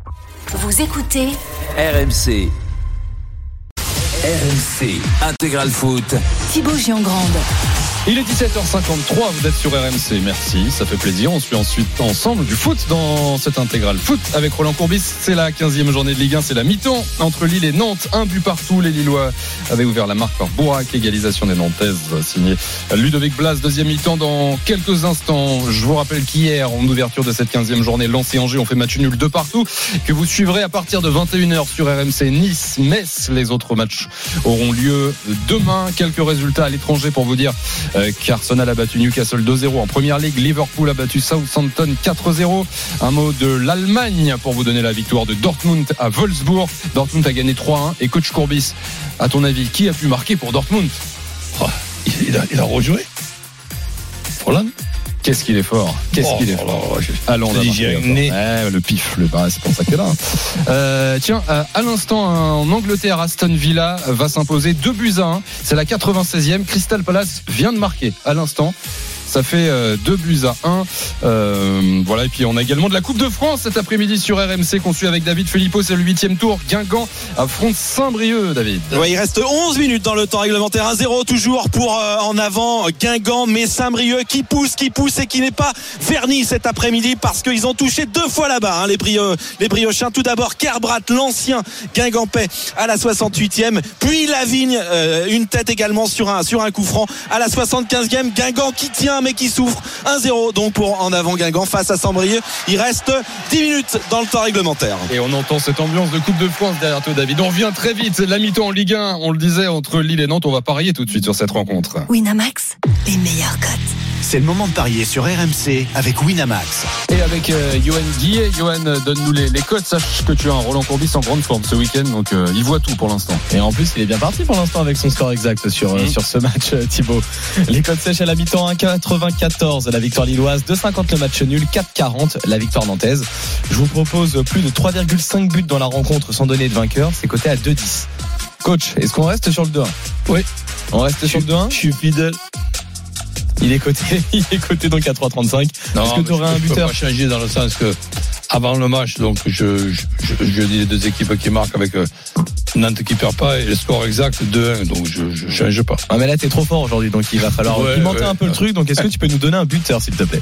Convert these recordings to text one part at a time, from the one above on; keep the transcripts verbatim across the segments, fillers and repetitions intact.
Vous écoutez R M C. R M C Intégral Foot. Thibaut Giangrande. Il est dix-sept heures cinquante-trois, vous êtes sur R M C, merci, ça fait plaisir. On suit ensuite ensemble du foot dans cette intégrale foot avec Roland Courbis. C'est la quinzième journée de Ligue un, c'est la mi-temps entre Lille et Nantes. Un but partout, les Lillois avaient ouvert la marque par Bourak, égalisation des Nantaises signé Ludovic Blas. Deuxième mi-temps dans quelques instants. Je vous rappelle qu'hier, en ouverture de cette quinzième journée, Lens et Angers ont fait match nul de partout, que vous suivrez à partir de vingt et une heures sur R M C. Nice, Metz, les autres matchs auront lieu demain. Quelques résultats à l'étranger pour vous dire qu'Arsenal a battu Newcastle deux zéro en première ligue. Liverpool a battu Southampton quatre zéro. Un mot de l'Allemagne pour vous donner la victoire de Dortmund à Wolfsburg. Dortmund a gagné trois un. Et coach Courbis, à ton avis, qui a pu marquer pour Dortmund? oh, il, a, il a rejoué Roland. Qu'est-ce qu'il est fort, qu'est-ce oh, qu'il est oh, fort. oh, oh, Allons, on ouais, le pif, le bah, c'est pour ça qu'elle est là. Euh, tiens, à l'instant, en Angleterre, Aston Villa va s'imposer deux buts à un. C'est la quatre-vingt-seizième. Crystal Palace vient de marquer à l'instant. Ça fait deux buts à un. Euh, voilà, et puis on a également de la Coupe de France cet après-midi sur R M C qu'on suit avec David Filippo. C'est le huitième tour. Guingamp affronte Saint-Brieuc, David. Ouais, il reste onze minutes dans le temps réglementaire. un zéro toujours pour euh, en avant Guingamp, mais Saint-Brieuc qui pousse, qui pousse et qui n'est pas verni cet après-midi parce qu'ils ont touché deux fois là-bas, hein, les, Brio, les Briochins. Tout d'abord, Kerbrat, l'ancien Guingampais, à la soixante-huitième. Puis Lavigne, euh, une tête également sur un, sur un coup franc à la soixante-quinzième. Guingamp qui tient mais qui souffre. un zéro donc pour en avant Guingamp face à Saint-Brieuc. Il reste dix minutes dans le temps réglementaire. Et on entend cette ambiance de Coupe de France derrière toi, David. On revient très vite. La mi-temps en Ligue un, on le disait, entre Lille et Nantes. On va parier tout de suite sur cette rencontre. Winamax, les meilleurs cotes. C'est le moment de parier sur R M C avec Winamax. Et avec euh, Johan Guillet. Johan, donne-nous les, les cotes. Sache que tu as un Roland Courbis en grande forme ce week-end, donc euh, il voit tout pour l'instant. Et en plus, il est bien parti pour l'instant avec son score exact sur, mmh. euh, sur ce match, euh, Thibaut. Les cotes sèches à la mi-temps, un virgule quatre-vingt-quatorze la victoire lilloise, deux virgule cinquante le match nul, quatre virgule quarante la victoire nantaise. Je vous propose plus de trois virgule cinq buts dans la rencontre sans donner de vainqueur. C'est coté à deux virgule dix. Coach, est-ce qu'on reste sur le deux un? Oui. On reste je sur le deux un? Je suis fidèle. Il est coté, il est coté donc à trois virgule trente-cinq. Non, est-ce que tu aurais un je buteur? Je peux pas changer dans le sens que avant le match, donc je, je, je, je dis les deux équipes qui marquent avec euh, Nantes qui perd pas et le score exact deux un, donc je, je change pas. Ah mais là t'es trop fort aujourd'hui, donc il va falloir ouais, pimenter ouais, un peu ouais. le truc. Donc est-ce que tu peux nous donner un buteur s'il te plaît?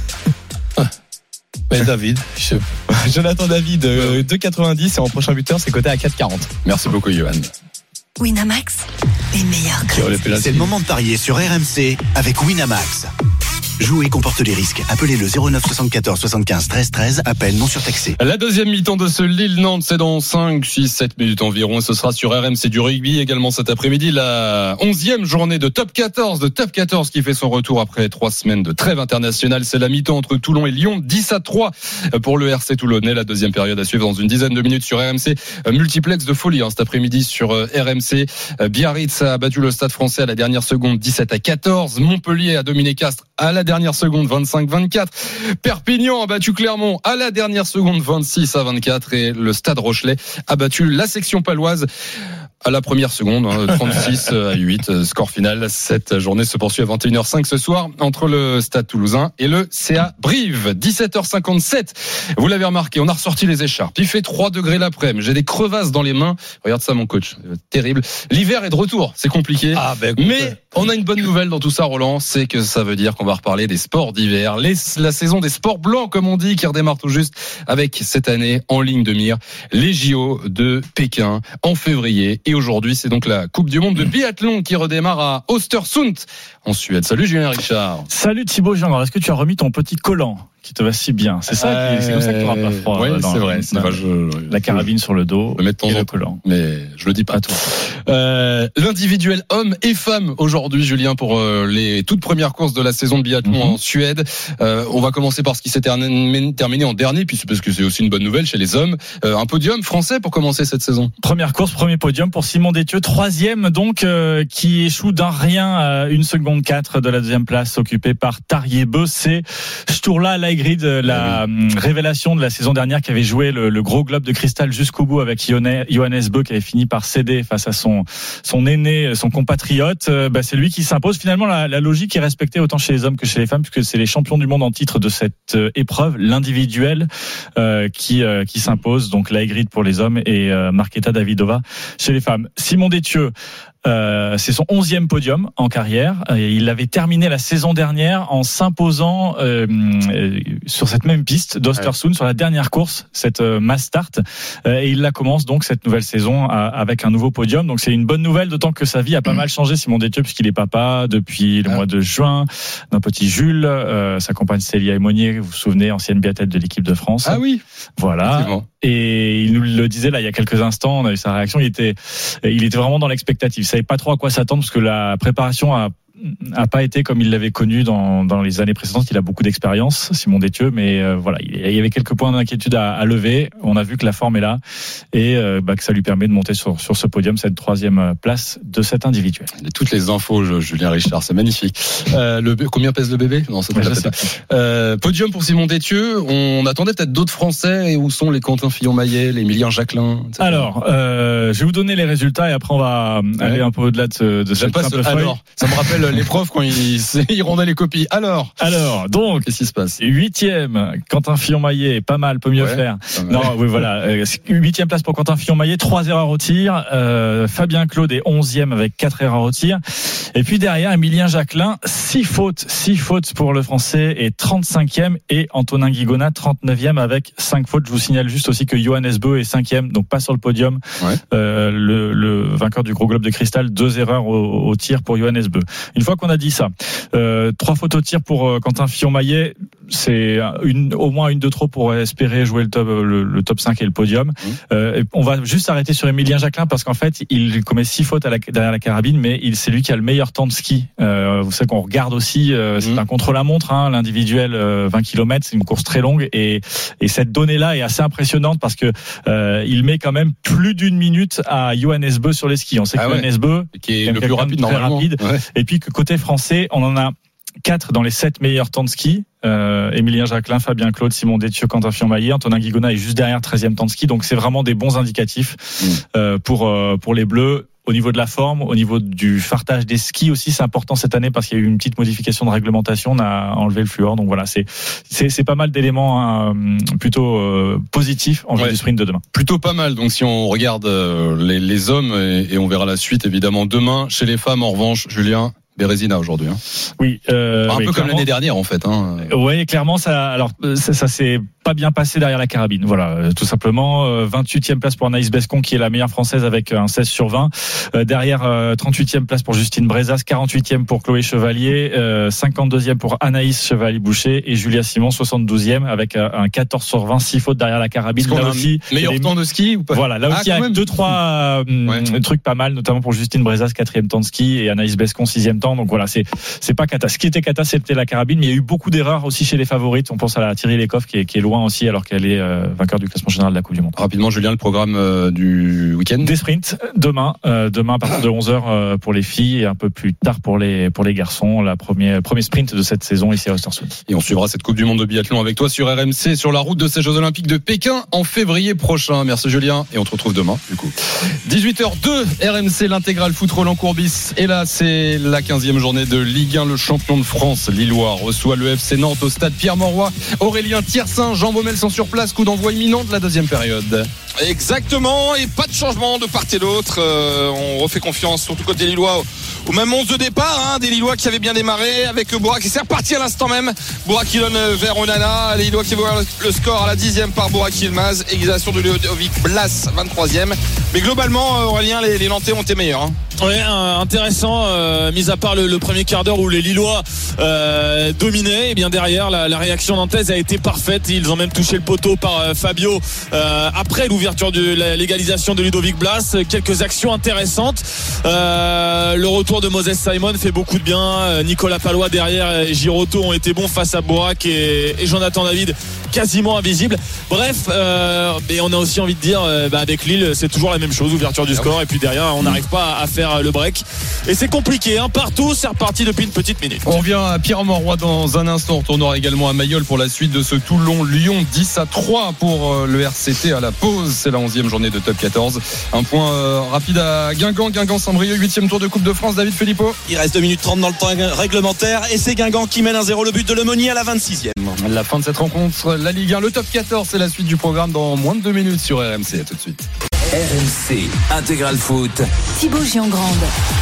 Mais David, je... Jonathan David, euh, deux virgule quatre-vingt-dix et en prochain buteur c'est coté à quatre virgule quarante. Merci beaucoup, Johan. Winamax, les meilleurs cotes. C'est le moment de parier sur R M C avec Winamax. Jouer comporte les risques. Appelez le zéro neuf soixante-quatorze soixante-quinze treize treize. Appel non surtaxé. La deuxième mi-temps de ce Lille-Nantes, c'est dans cinq, six, sept minutes environ. Et ce sera sur R M C du rugby également cet après-midi. La onzième journée de Top quatorze, de Top quatorze qui fait son retour après trois semaines de trêve internationale. C'est la mi-temps entre Toulon et Lyon. dix à trois pour le R C Toulonnais. La deuxième période à suivre dans une dizaine de minutes sur R M C. Multiplex de folie hein, cet après-midi sur R M C. Biarritz a battu le Stade Français à la dernière seconde, dix-sept à quatorze. Montpellier a dominé Castres à la dernière seconde, vingt-cinq à vingt-quatre. Perpignan a battu Clermont à la dernière seconde, vingt-six à vingt-quatre. Et le Stade Rochelais a battu la section paloise à la première seconde, hein, trente-six à huit. Score final. Cette journée se poursuit à vingt et une heures cinq ce soir entre le Stade Toulousain et le C A Brive. dix-sept heures cinquante-sept. Vous l'avez remarqué, on a ressorti les écharpes. Il fait trois degrés l'après-midi. J'ai des crevasses dans les mains. Regarde ça, mon coach. Terrible. L'hiver est de retour. C'est compliqué. Ah, ben, écoute, mais on a une bonne nouvelle dans tout ça, Roland. C'est que ça veut dire qu'on va reparler des sports d'hiver. Les, la saison des sports blancs, comme on dit, qui redémarre tout juste avec cette année en ligne de mire. Les J O de Pékin en février. Et aujourd'hui, c'est donc la Coupe du Monde de biathlon qui redémarre à Östersund en Suède. Salut Julien Richard. Salut Thibaut Jean. Est-ce que tu as remis ton petit collant qui te va si bien? C'est ça, euh, qui, c'est comme ça que tu n'auras pas froid. Oui, dans, c'est vrai. C'est dans, pas, je, la carabine sur le dos je mettre et le le collant. Mais je le dis pas. À toi. Euh, l'individuel homme et femme aujourd'hui, Julien, pour euh, les toutes premières courses de la saison de biathlon mm-hmm. en Suède. Euh, on va commencer par ce qui s'est terminé, terminé en dernier, puis parce que c'est aussi une bonne nouvelle chez les hommes. Euh, un podium français pour commencer cette saison. Première course, premier podium pour Simon Détieux, troisième donc, euh, qui échoue d'un rien à une seconde quatre de la deuxième place occupée par Tarjei Bø. C'est Sturla Aigrid, la oui. révélation de la saison dernière, qui avait joué le, le gros globe de cristal jusqu'au bout avec Johannes Bö, qui avait fini par céder face à son son aîné, son compatriote. Bah, c'est lui qui s'impose. Finalement, la, la logique est respectée autant chez les hommes que chez les femmes, puisque c'est les champions du monde en titre de cette épreuve, l'individuel, euh, qui euh, qui s'impose. Donc la Aigrid pour les hommes et euh, Markéta Davidová chez les femmes. Simon Détieux, Euh, c'est son onzième podium en carrière. Et il avait terminé la saison dernière en s'imposant euh, euh, sur cette même piste d'Östersund, ouais. sur la dernière course, cette euh, mass start. Euh, et il la commence donc cette nouvelle saison à, avec un nouveau podium. Donc c'est une bonne nouvelle, d'autant que sa vie a pas mal changé, Simon Détieux, puisqu'il est papa depuis le ah. mois de juin d'un petit Jules. Euh, sa compagne Célia Aymonier, vous vous souvenez, ancienne biathlète de l'équipe de France. Ah oui. Voilà. Et il nous le disait là il y a quelques instants, on a eu sa réaction. Il était, il était vraiment dans l'expectative. Il savait pas trop à quoi s'attendre parce que la préparation a a pas été comme il l'avait connu dans dans les années précédentes. Il a beaucoup d'expérience, Simon Détieux, mais euh, voilà, il y avait quelques points d'inquiétude à, à lever. On a vu que la forme est là et euh, bah, que ça lui permet de monter sur sur ce podium, cette troisième place de cet individuel. Toutes les infos, Julien Richard, c'est magnifique. Euh, le combien pèse le bébé? Non, c'est pas ouais, ça. Euh, podium pour Simon Détieux. On attendait peut-être d'autres Français. Et où sont les Quentin Fillon-Maillet, les Emilien Jacquelin, et cetera. Alors, euh, je vais vous donner les résultats et après on va ouais. aller un peu au-delà de, ce, de cette simple feuille. Alors, ça me rappelle les profs quand ils, ils rendaient les copies. Alors, alors, donc, qu'est-ce qui se passe? Huitième, Quentin Fillon-Maillet, pas mal, peut mieux ouais, faire. Non, oui, voilà, huitième place pour Quentin Fillon-Maillet, trois erreurs au tir. Euh, Fabien Claude est onzième avec quatre erreurs au tir. Et puis derrière, Emilien Jacquelin, six fautes, six fautes pour le Français et trente-cinquième, et Antonin Guigona, trente-neuvième avec cinq fautes. Je vous signale juste aussi que Johannes Bö est cinquième, donc pas sur le podium. Ouais. Euh, le, le vainqueur du gros globe de cristal, deux erreurs au, au tir pour Johannes Bö. Une fois qu'on a dit ça, euh, trois fautes au tir pour euh, Quentin Fillon-Maillet, c'est une, au moins une de trop pour espérer jouer le top, le, le top cinq et le podium. Mmh. Euh, on va juste s'arrêter sur Emilien Jacquelin parce qu'en fait, il commet six fautes à la, derrière la carabine, mais il, c'est lui qui a le meilleur temps de ski. Euh, vous savez qu'on regarde aussi, euh, c'est mmh. un contre-la-montre, hein, l'individuel euh, vingt kilomètres, c'est une course très longue et, et cette donnée-là est assez impressionnante parce que euh, il met quand même plus d'une minute à Johannes Bö sur les skis. On sait ah que ouais. Johannes Bö qui est le plus rapide normalement. Rapide. Ouais. Et puis que côté français, on en a quatre dans les sept meilleurs temps de ski. Euh, Emilien Jacquelin, Fabien Claude, Simon Détieux, Quentin Fillon-Maillet, Antonin Guigona est juste derrière, treizième temps de ski. Donc c'est vraiment des bons indicatifs mmh. euh, pour euh, pour les Bleus. Au niveau de la forme, au niveau du fartage des skis aussi, c'est important cette année parce qu'il y a eu une petite modification de réglementation, on a enlevé le fluor. Donc voilà, c'est c'est, c'est pas mal d'éléments hein, plutôt euh, positifs en vue ouais. du sprint de demain. Plutôt pas mal. Donc si on regarde euh, les, les hommes et, et on verra la suite évidemment demain. Chez les femmes, en revanche, Julien, Bérésina aujourd'hui. Hein. Oui, euh, un oui, peu comme l'année dernière en fait. Hein. Oui, clairement ça. Alors ça, ça c'est pas bien passé derrière la carabine. Voilà, tout simplement. vingt-huitième place pour Anaïs Bescon, qui est la meilleure française avec un seize sur vingt. Derrière, trente-huitième place pour Justine Brezas, quarante-huitième pour Chloé Chevalier, cinquante-deuxième pour Anaïs Chevalier-Boucher et Julia Simon, soixante-douzième avec un quatorze sur vingt, six fautes derrière la carabine. Là aussi, meilleur temps de ski ou pas? Voilà, là aussi, ah, il y a deux, trois ouais. trucs pas mal, notamment pour Justine Brezas, quatrième temps de ski, et Anaïs Bescon, sixième temps. Donc voilà, c'est, c'est pas cata. Ce qui était cata, c'était la carabine, mais il y a eu beaucoup d'erreurs aussi chez les favorites. On pense à la Thierry Lecoff, qui est, qui est loin aussi, alors qu'elle est euh, vainqueur du classement général de la Coupe du Monde. Rapidement, Julien, le programme euh, du week-end. Des sprints demain, euh, demain à partir de onze heures euh, pour les filles et un peu plus tard pour les pour les garçons. La première premier sprint de cette saison ici à Östersund. Et on suivra cette Coupe du Monde de biathlon avec toi sur R M C, sur la route de ces Jeux Olympiques de Pékin en février prochain. Merci Julien, et on te retrouve demain du coup. dix-huit heures deux, R M C, l'intégrale foot Roland Courbis. Et là, c'est la quinzième journée de Ligue un. Le champion de France, Lillois, reçoit le F C Nantes au stade Pierre-Mauroy. Aurélien Thiersin, Jean Baumel sont sur place. Coup d'envoi imminent de la deuxième période. Exactement, et pas de changement de part et d'autre. Euh, on refait confiance, surtout côté Lillois, au, au même onze de départ, hein, des Lillois qui avaient bien démarré avec Bourak qui s'est reparti à l'instant même. Bourak qui donne vers Onana, les Lillois qui voient le score à la dixième par Bourak Yilmaz, égalisation de Ludovic Blas, vingt-troisième. Mais globalement, Aurélien, les, les Nantais ont été meilleurs. Hein. Ouais, intéressant, euh, mis à part le, le premier quart d'heure où les Lillois euh, dominaient, et bien derrière la, la réaction nantaise a été parfaite. Ils ont même touché le poteau par euh, Fabio euh, après l'ouverture de la, l'égalisation de Ludovic Blas. Quelques actions intéressantes. Euh, le retour de Moses Simon fait beaucoup de bien. Nicolas Palois derrière et Girotto ont été bons face à Bourak et, et Jonathan David quasiment invisible. Bref, euh, mais on a aussi envie de dire, euh, bah, avec Lille, c'est toujours la même chose, ouverture du score, et puis derrière, on n'arrive pas à faire le break. Et c'est compliqué, hein, partout, c'est reparti depuis une petite minute. On revient à Pierre-Mauroy dans un instant. On retournera également à Mayol pour la suite de ce Toulon-Lyon. dix à trois pour le R C T à la pause. C'est la onzième journée de Top quatorze. Un point euh, rapide à Guingamp. Guingamp-Saint-Brieuc, huitième tour de Coupe de France. David Filippo. Il reste deux minutes trente dans le temps réglementaire et c'est Guingamp qui mène un zéro. Le but de Lemonnier à la vingt-sixième. La fin de cette rencontre, la Ligue un, le Top quatorze, c'est la suite du programme dans moins de deux minutes sur R M C. À tout de suite. R M C Intégral Foot. Thibaut Giangrande.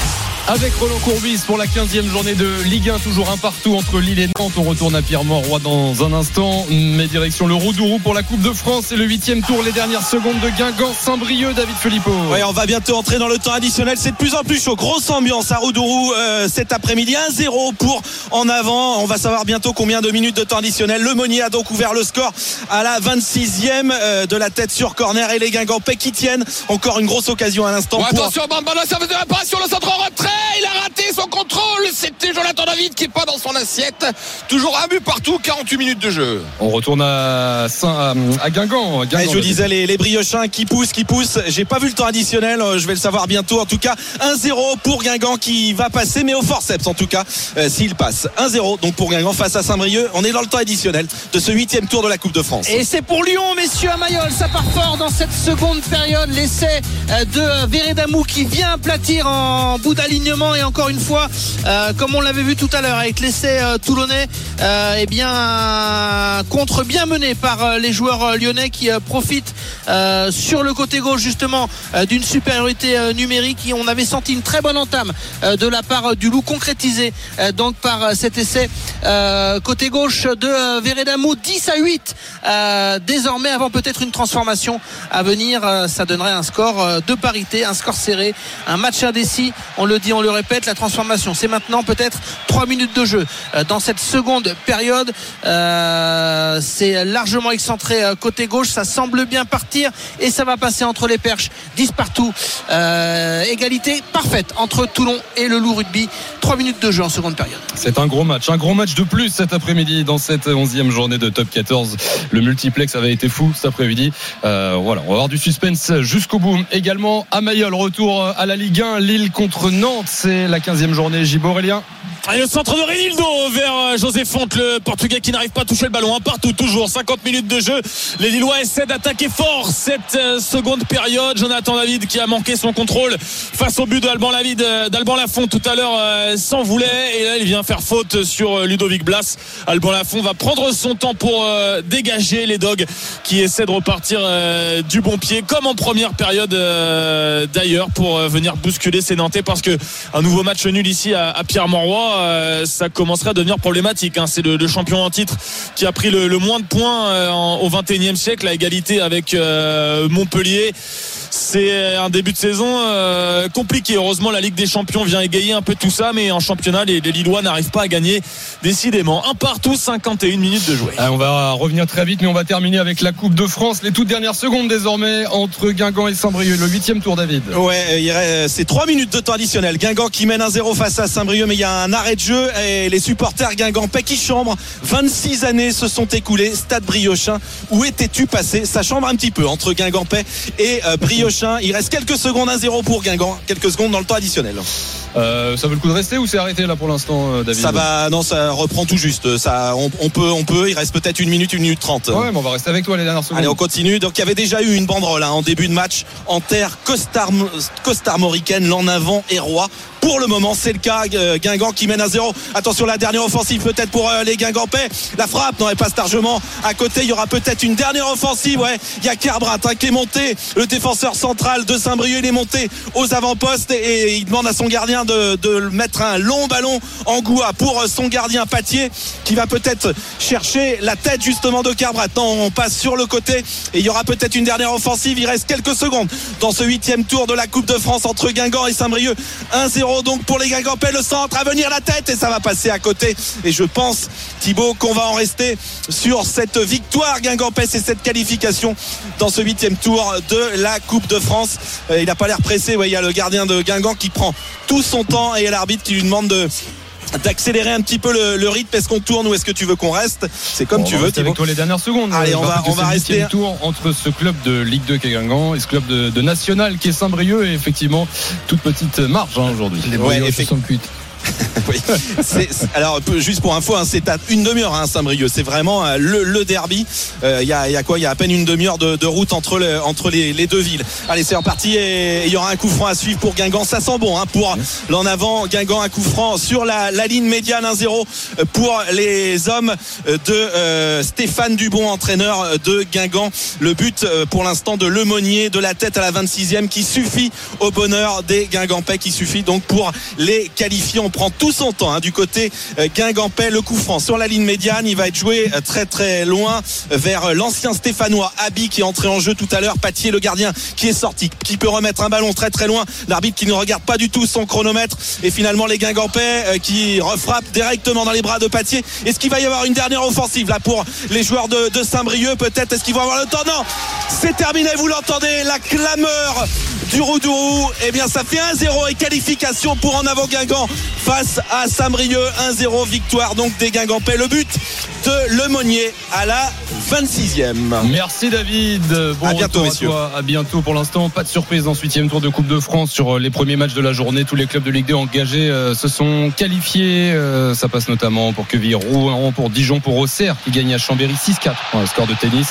Avec Roland Courbis pour la quinzième journée de Ligue un, toujours un partout entre Lille et Nantes. On retourne à Pierre-Mauroy dans un instant, mais direction le Roudourou pour la Coupe de France et le huitième tour, les dernières secondes de Guingamp-Saint-Brieuc. David Filippo. Ouais, on va bientôt entrer dans le temps additionnel. C'est de plus en plus chaud. Grosse ambiance à Roudourou euh, cet après-midi. un zéro pour En Avant. On va savoir bientôt combien de minutes de temps additionnel. Lemonnier a donc ouvert le score à la vingt-sixième euh, de la tête sur corner et les Guingampais qui tiennent. Encore une grosse occasion à l'instant. Ouais, pour... Attention, Bambala, ça veut dire pas sur le centre en retrait. Il a raté son contrôle. C'était Jonathan David qui est pas dans son assiette. Toujours un but partout, quarante-huit minutes de jeu. On retourne à, Saint, à Guingamp. Guingamp ouais, je vous disais les, les Briochins qui poussent, qui poussent. J'ai pas vu le temps additionnel. Je vais le savoir bientôt. En tout cas, un zéro pour Guingamp qui va passer, mais au forceps en tout cas, euh, s'il passe. un zéro donc pour Guingamp face à Saint-Brieuc. On est dans le temps additionnel de ce huitième tour de la Coupe de France. Et c'est pour Lyon, messieurs, à Mayol. Ça part fort dans cette seconde période. L'essai de Veredamou qui vient aplatir en bout d'alignement et encore une fois, euh, comme on l'avait vu tout à l'heure avec l'essai euh, toulonnais, euh, eh bien un contre bien mené par euh, les joueurs euh, lyonnais qui euh, profitent euh, sur le côté gauche justement euh, d'une supériorité euh, numérique. Et on avait senti une très bonne entame euh, de la part euh, du Loup concrétisée euh, donc par euh, cet essai euh, côté gauche de euh, Veredamou. Dix à huit euh, désormais avant peut-être une transformation à venir. Euh, ça donnerait un score euh, de parité, un score serré, un match indécis. On le dit, on le répète, la transformation c'est maintenant peut-être trois minutes de jeu euh, dans cette seconde période. euh, c'est largement excentré euh, côté gauche, ça semble bien partir et ça va passer entre les perches. Dix partout, euh, égalité parfaite entre Toulon et le Loup Rugby. Trois minutes de jeu en seconde période. C'est un gros match, un gros match de plus cet après-midi dans cette onzième journée de Top quatorze. Le multiplex avait été fou cet après-midi. Euh, voilà, on va avoir du suspense jusqu'au bout. Également à Mayol, retour à la Ligue un, Lille contre Nantes, c'est la quinzième journée. Gibo Aurélien. Et le centre de Renildo vers José Fonte, le Portugais qui n'arrive pas à toucher le ballon. Un partout toujours, cinquante minutes de jeu. Les Lillois essaient d'attaquer fort cette seconde période. Jonathan David qui a manqué son contrôle face au but d'Alban David, d'Alban Lafont tout à l'heure s'en voulait. Et là il vient faire faute sur Ludovic Blas. Alban Lafont va prendre son temps pour dégager les Dogs qui essaient de repartir du bon pied comme en première période d'ailleurs pour venir bousculer ces Nantais, parce que un nouveau match nul ici à, à Pierre-Mauroy, Euh, ça commencerait à devenir problématique, hein. C'est le, le champion en titre qui a pris le, le moins de points euh, en, au vingt et unième siècle, à égalité avec euh, Montpellier. C'est un début de saison euh, compliqué. Heureusement la Ligue des Champions vient égayer un peu tout ça, mais en championnat les, les Lillois n'arrivent pas à gagner décidément. Un partout, cinquante et une minutes de jouer. On va revenir très vite, mais on va terminer avec la Coupe de France. Les toutes dernières secondes désormais entre Guingamp et Saint-Brieuc, le huitième tour. David. Ouais, il reste, c'est trois minutes de temps additionnel. Guingamp qui mène un zéro face à Saint-Brieuc, mais il y a un arrêt de jeu et les supporters guingampais qui chambrent. vingt-six années se sont écoulées. Stade Briochin, où étais-tu passé? Ça chambre un petit peu entre Guingampais et euh, Briochin. Il reste quelques secondes, un zéro pour Guingamp, quelques secondes dans le temps additionnel. Euh, ça vaut le coup de rester ou c'est arrêté là pour l'instant, David? Ça va, non, ça reprend tout juste. Ça, on, on peut, on peut. Il reste peut-être une minute, une minute trente. Ouais, mais on va rester avec toi les dernières secondes. Allez, on continue. Donc, il y avait déjà eu une banderole hein, en début de match en terre costarmoricaine, l'en avant et roi. Pour le moment, c'est le cas. Guingamp qui mène à zéro. Attention, la dernière offensive peut-être pour les Guingampais. La frappe, non, elle passe largement à côté. Il y aura peut-être une dernière offensive. Ouais, il y a Kerbrat hein, qui est monté. Le défenseur central de Saint-Brieuc, il est monté aux avant-postes et, et il demande à son gardien de, de mettre un long ballon en goua pour son gardien Patier, qui va peut-être chercher la tête justement de Kerbrat. Non, on passe sur le côté et il y aura peut-être une dernière offensive. Il reste quelques secondes dans ce huitième tour de la Coupe de France entre Guingamp et Saint-Brieuc. un zéro donc pour les Guingampais, le centre à venir, la tête, et ça va passer à côté. Et je pense, Thibaut, qu'on va en rester sur cette victoire guingampaise et cette qualification dans ce huitième tour de la Coupe de France. Il n'a pas l'air pressé. Ouais, il y a le gardien de Guingamp qui prend tout son temps et il y a l'arbitre qui lui demande de d'accélérer un petit peu le, le rythme. Est-ce qu'on tourne ou est-ce que tu veux qu'on reste? C'est comme bon, tu veux. Avec toi les dernières secondes. Allez, on va, on va rester. Tour entre ce club de Ligue deux qui est Guingamp et ce club de, de National qui est Saint-Brieuc, et effectivement toute petite marge hein, aujourd'hui. Les ouais, effectivement. Oui. C'est, alors juste pour info, hein, c'est à une demi-heure hein, Saint-Brieuc. C'est vraiment euh, le, le derby. Il euh, y, a, y a quoi Il y a à peine une demi-heure de, de route entre, le, entre les, les deux villes. Allez, c'est reparti et il y aura un coup franc à suivre pour Guingamp. Ça sent bon hein, pour l'en avant. Guingamp, un coup franc sur la, la ligne médiane, un zéro pour les hommes de euh, Stéphane Dubon, entraîneur de Guingamp. Le but euh, pour l'instant de Lemonnier, de la tête à la vingt-sixième, qui suffit au bonheur des Guingampais, qui suffit donc pour les qualifier. On prend tout son temps hein, du côté euh, Guingampais. Le coup franc sur la ligne médiane, il va être joué euh, très très loin euh, vers euh, l'ancien Stéphanois Abi qui est entré en jeu tout à l'heure. Patier, le gardien, qui est sorti, qui peut remettre un ballon très très loin. L'arbitre qui ne regarde pas du tout son chronomètre, et finalement les Guingampais euh, qui refrappent directement dans les bras de Patier. Est-ce qu'il va y avoir une dernière offensive là pour les joueurs de, de Saint-Brieuc? Peut-être. Est-ce qu'ils vont avoir le temps? Non, c'est terminé, vous l'entendez, la clameur du Roudourou. Eh bien ça fait un zéro et qualification pour En Avant Guingamp face à Saint-Brieuc. Un zéro, victoire donc des Guingampais. Le but de Lemonnier à la vingt-sixième. Merci David. Bon, à bientôt messieurs. À, toi. À bientôt. Pour l'instant, pas de surprise dans ce huitième tour de Coupe de France sur les premiers matchs de la journée. Tous les clubs de Ligue deux engagés euh, se sont qualifiés. Euh, ça passe notamment pour Quevilly, Rouen, pour Dijon, pour Auxerre qui gagne à Chambéry six quatre. Un score de tennis.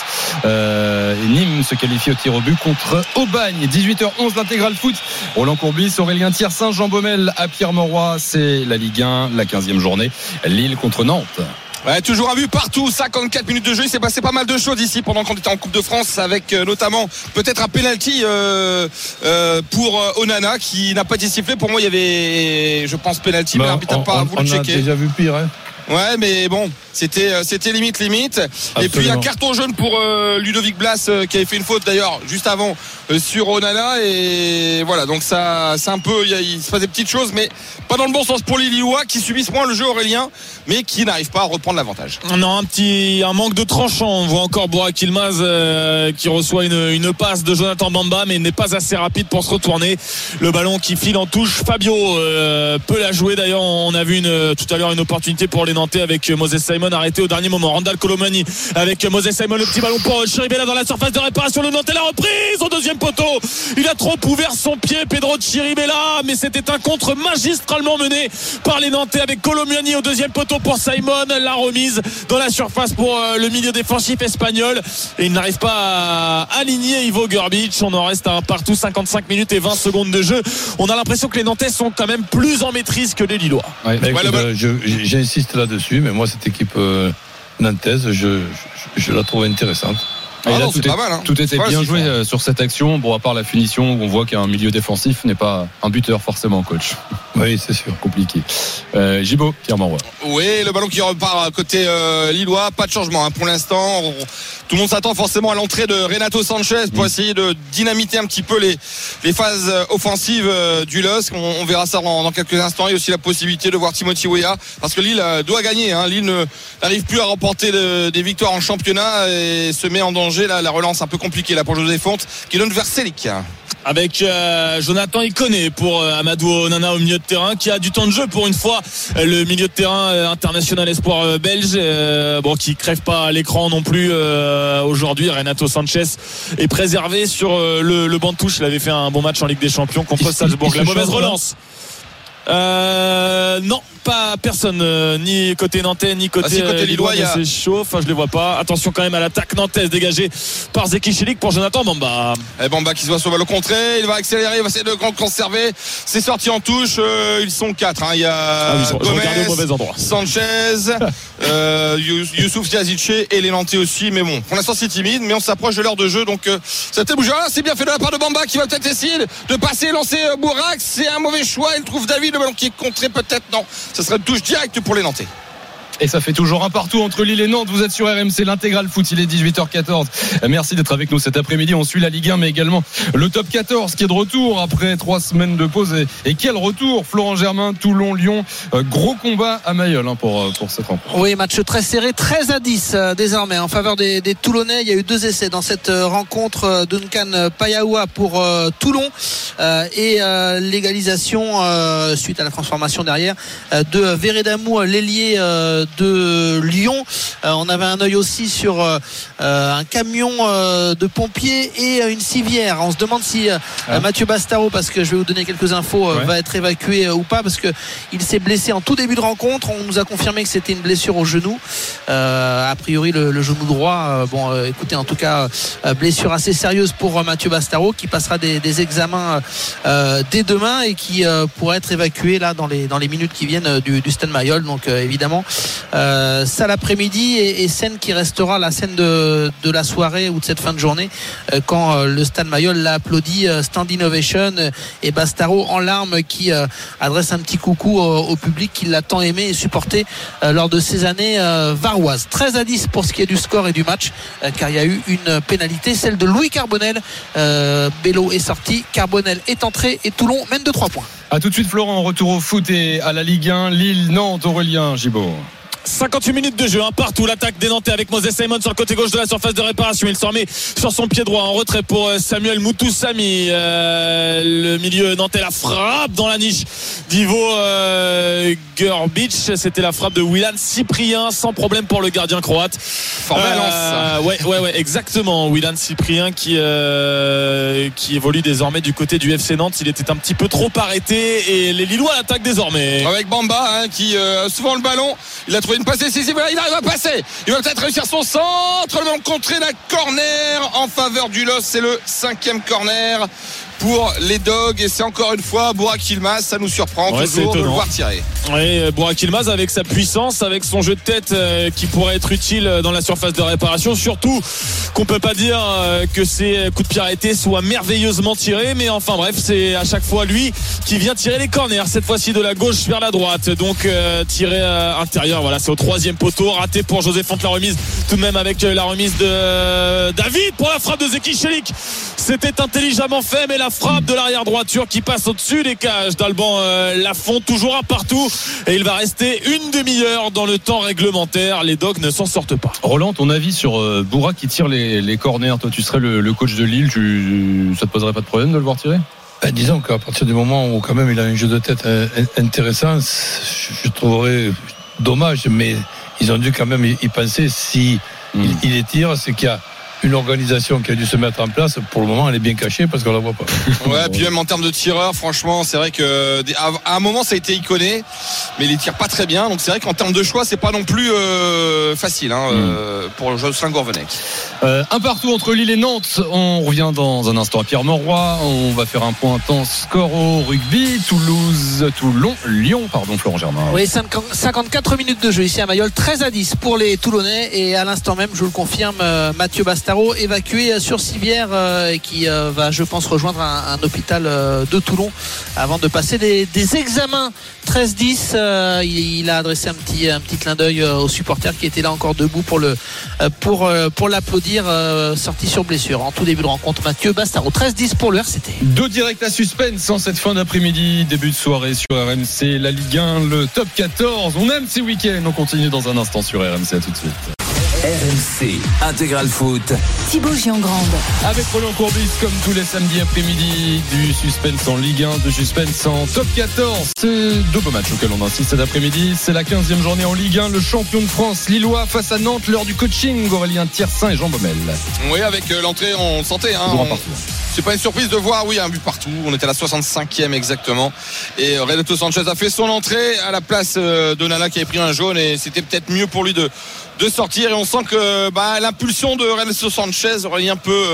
Euh, et Nîmes se qualifie au tir au but contre Aubagne. dix-huit heures onze, l'intégral foot. Roland Courbis, Aurélien Thiersin, Jean Baumel à Pierre-Mauroy. C'est la Ligue un, la quinzième journée. Lille contre Nantes. Ouais, toujours un but partout, cinquante-quatre minutes de jeu. Il s'est passé pas mal de choses ici pendant qu'on était en Coupe de France, avec euh, notamment peut-être un penalty euh, euh, pour euh, Onana qui n'a pas été sifflé. Pour moi, il y avait, je pense, penalty, bah, mais l'arbitre n'a pas voulu checker. On a déjà vu pire, hein. Ouais, mais bon, c'était c'était limite limite. Absolument. Et puis un carton jaune pour euh, Ludovic Blas euh, qui avait fait une faute d'ailleurs juste avant euh, sur Onana, et voilà, donc ça c'est un peu, il, y a, il se passe des petites choses, mais pas dans le bon sens pour les Lillois qui subissent moins le jeu Aurélien, mais qui n'arrivent pas à reprendre l'avantage. Non, un petit un manque de tranchant. On voit encore Burak Yilmaz euh, qui reçoit une une passe de Jonathan Bamba, mais n'est pas assez rapide pour se retourner. Le ballon qui file en touche. Fabio euh, peut la jouer. D'ailleurs, on a vu une, tout à l'heure une opportunité pour les Nantais avec Moses Simon arrêté au dernier moment. Randall Colomani avec Moses Simon, le petit ballon pour Chiribella dans la surface de réparation. Le Nantais, la reprise au deuxième poteau. Il a trop ouvert son pied, Pedro Chiribella, mais c'était un contre magistralement mené par les Nantais avec Colomani au deuxième poteau pour Simon. La remise dans la surface pour le milieu défensif espagnol, et il n'arrive pas à aligner Ivo Grbić. On en reste à un partout, cinquante-cinq minutes et vingt secondes de jeu. On a l'impression que les Nantais sont quand même plus en maîtrise que les Lillois. Ouais, ouais, écoute, euh, je, j'insiste là-dessus, mais moi cette équipe euh, nantaise, je, je, je la trouve intéressante. Ah là, non, tout, est, mal, hein. tout était ouais, bien joué euh, sur cette action. Bon, à part la finition, où on voit qu'un milieu défensif n'est pas un buteur forcément, coach. Oui, c'est sûr. Compliqué. Euh, Gibo, Pierre-Mauroy. Oui, le ballon qui repart côté euh, Lillois, pas de changement hein, pour l'instant. On, tout le monde s'attend forcément à l'entrée de Renato Sanchez pour mmh. essayer de dynamiter un petit peu les, les phases offensives euh, du L O S C. On, on verra ça dans, dans quelques instants. Il y a aussi la possibilité de voir Timothy Weah, parce que Lille euh, doit gagner. Hein. Lille ne, n'arrive plus à remporter de, des victoires en championnat et se met en danger. Là, la relance un peu compliquée là pour José Fonte, qui donne vers Selic. Avec euh, Jonathan Iconé pour euh, Amadou Onana au milieu de terrain, qui a du temps de jeu pour une fois. Euh, le milieu de terrain euh, international espoir euh, belge, euh, bon, qui crève pas à l'écran non plus euh, aujourd'hui. Renato Sanchez est préservé sur euh, le, le banc de touche. Il avait fait un bon match en Ligue des Champions contre Salzbourg. La mauvaise relance. Euh, non, pas personne, euh, ni côté nantais, ni côté, ah, si, côté Lillois. Il y a... C'est chaud, enfin je les vois pas. Attention quand même à l'attaque nantaise dégagée par Zeki Chilik pour Jonathan Bamba. Et Bamba qui se voit sur le contré, il va accélérer, il va essayer de conserver. C'est sorti en touche, euh, ils sont quatre. Hein. Il y a ah, oui, Gomez, au mauvais endroit. Sanchez, euh, Youssouf Diazice et les Nantais aussi. Mais bon, pour l'instant c'est timide, mais on s'approche de l'heure de jeu, donc euh, ça peut bouger. Ah, c'est bien fait de la part de Bamba qui va peut-être essayer de passer, lancer euh, Bourak. C'est un mauvais choix. Il trouve David. Le ballon qui est contré, peut-être non. Ce serait une touche directe pour les Nantais. Et ça fait toujours un partout entre Lille et Nantes. Vous êtes sur R M C, l'intégral foot, il est dix-huit heures quatorze. Merci d'être avec nous cet après-midi. On suit la Ligue un, mais également le top quatorze qui est de retour après trois semaines de pause. Et, et quel retour, Florent Germain, Toulon, Lyon. Euh, gros combat à Mayol hein, pour, pour cette rencontre. Oui, match très serré, treize à dix euh, désormais en faveur des, des Toulonnais. Il y a eu deux essais dans cette euh, rencontre. euh, Duncan Payaoua pour euh, Toulon euh, et euh, l'égalisation euh, suite à la transformation derrière euh, de Vérédamou, l'ailier euh, de Lyon. Euh, on avait un œil aussi sur euh, un camion euh, de pompiers et euh, une civière. On se demande si euh, ah. Mathieu Bastaro, parce que je vais vous donner quelques infos, euh, ouais. va être évacué euh, ou pas, parce que il s'est blessé en tout début de rencontre. On nous a confirmé que c'était une blessure au genou. Euh, a priori le, le genou droit. Euh, bon, euh, écoutez, en tout cas, euh, blessure assez sérieuse pour euh, Mathieu Bastaro, qui passera des, des examens euh, dès demain et qui euh, pourrait être évacué là dans les dans les minutes qui viennent euh, du, du Stade Mayol. Donc euh, évidemment. Euh, ça l'après-midi et, et scène qui restera la scène de, de la soirée ou de cette fin de journée euh, quand euh, le Stade Mayol l'a applaudi, euh, Stand Ovation euh, et Bastaro en larmes qui euh, adresse un petit coucou au, au public qui l'a tant aimé et supporté euh, lors de ces années euh, varoises. treize à dix pour ce qui est du score et du match euh, car il y a eu une pénalité, celle de Louis Carbonel. euh, Bello est sorti, Carbonel est entré et Toulon mène de trois points. A tout de suite Florent, retour au foot et à la Ligue un, Lille, Nantes, Aurélien Gibaud. cinquante-huit minutes de jeu, un partout, l'attaque des Nantais avec Moses Simon sur le côté gauche de la surface de réparation. Il s'en remet sur son pied droit en retrait pour Samuel Moutoussamy. Euh, le milieu nantais, la frappe dans la niche d'Ivo euh, Gerbic. C'était la frappe de Willan Cyprien, sans problème pour le gardien croate. Formel euh, ouais, ouais, ouais, exactement. Willan Cyprien qui, euh, qui évolue désormais du côté du F C Nantes. Il était un petit peu trop arrêté et les Lillois l'attaquent désormais. Avec Bamba hein, qui euh, souvent le ballon. Il a trouvé une passe décisive. Il arrive à passer. Il va peut-être réussir son centre. Le contrer la corner en faveur du L O S. C'est le cinquième corner pour les Dogs et c'est encore une fois Burak Yilmaz, ça nous surprend ouais, toujours de le voir tirer. Oui, Burak Yilmaz avec sa puissance, avec son jeu de tête euh, qui pourrait être utile dans la surface de réparation, surtout qu'on peut pas dire euh, que ses coups de pied arrêtés soient merveilleusement tirés, mais enfin bref, c'est à chaque fois lui qui vient tirer les corners, cette fois-ci de la gauche vers la droite, donc euh, tiré euh, intérieur, voilà, c'est au troisième poteau, raté pour José Fonte, la remise tout de même avec euh, la remise de euh, David pour la frappe de Zeki Chelik. C'était intelligemment fait, mais la frappe de l'arrière droiture qui passe au-dessus des cages d'Alban euh, Lafont, toujours un partout, et il va rester une demi-heure dans le temps réglementaire. Les Dogs ne s'en sortent pas. Roland, ton avis sur euh, Burak qui tire les, les corners? Toi, tu serais le, le coach de Lille, tu, ça te poserait pas de problème de le voir tirer? Ben, disons qu'à partir du moment où quand même il a un jeu de tête intéressant, je, je trouverais dommage, mais ils ont dû quand même y penser. Si mmh. il, il les tire, c'est qu'il y a une organisation qui a dû se mettre en place. Pour le moment, elle est bien cachée parce qu'on la voit pas. Ouais, puis même en termes de tireurs, franchement, c'est vrai que à un moment ça a été iconé, mais il les tire pas très bien. Donc c'est vrai qu'en termes de choix, c'est pas non plus euh, facile hein, mm. euh, pour Jocelyn Gourvenec. Euh, un partout entre Lille et Nantes. On revient dans un instant à Pierre-Mauroy. On va faire un point intense score au rugby. Toulouse, Toulon, Lyon, pardon, Florent Germain. Oui, cinquante-quatre minutes de jeu ici à Mayol, treize à dix pour les Toulonnais et à l'instant même, je vous le confirme, Mathieu Bastaro évacué sur civière euh, et qui euh, va, je pense, rejoindre un, un hôpital euh, de Toulon avant de passer des, des examens. Treize dix, euh, il, il a adressé un petit, un petit clin d'œil euh, aux supporters qui étaient là encore debout pour, le, euh, pour, euh, pour l'applaudir, euh, sorti sur blessure en tout début de rencontre. Mathieu Bastaro, treize dix pour le R C T. Deux directs à suspense en cette fin d'après-midi, début de soirée sur R M C, la Ligue un, le top quatorze. On aime ces week-ends, on continue dans un instant sur R M C, à tout de suite. R M C Intégral Foot. Thibaut Giangrande. Avec Roland Courbis, comme tous les samedis après-midi, du suspense en Ligue un, du suspense en top quatorze. C'est deux beaux matchs auxquels on insiste cet après-midi. C'est la quinzième journée en Ligue un. Le champion de France, Lillois, face à Nantes, l'heure du coaching. Aurélien Tiersin et Jean Baumel. Oui, avec l'entrée, on le sentait. Hein, on... C'est pas une surprise de voir, oui, un but partout. On était à la soixante-cinquième exactement. Et Renato Sanchez a fait son entrée à la place de Nana qui avait pris un jaune. Et c'était peut-être mieux pour lui de, de sortir. Et on sent que bah, l'impulsion de Renato Sanchez, Aurélien, peut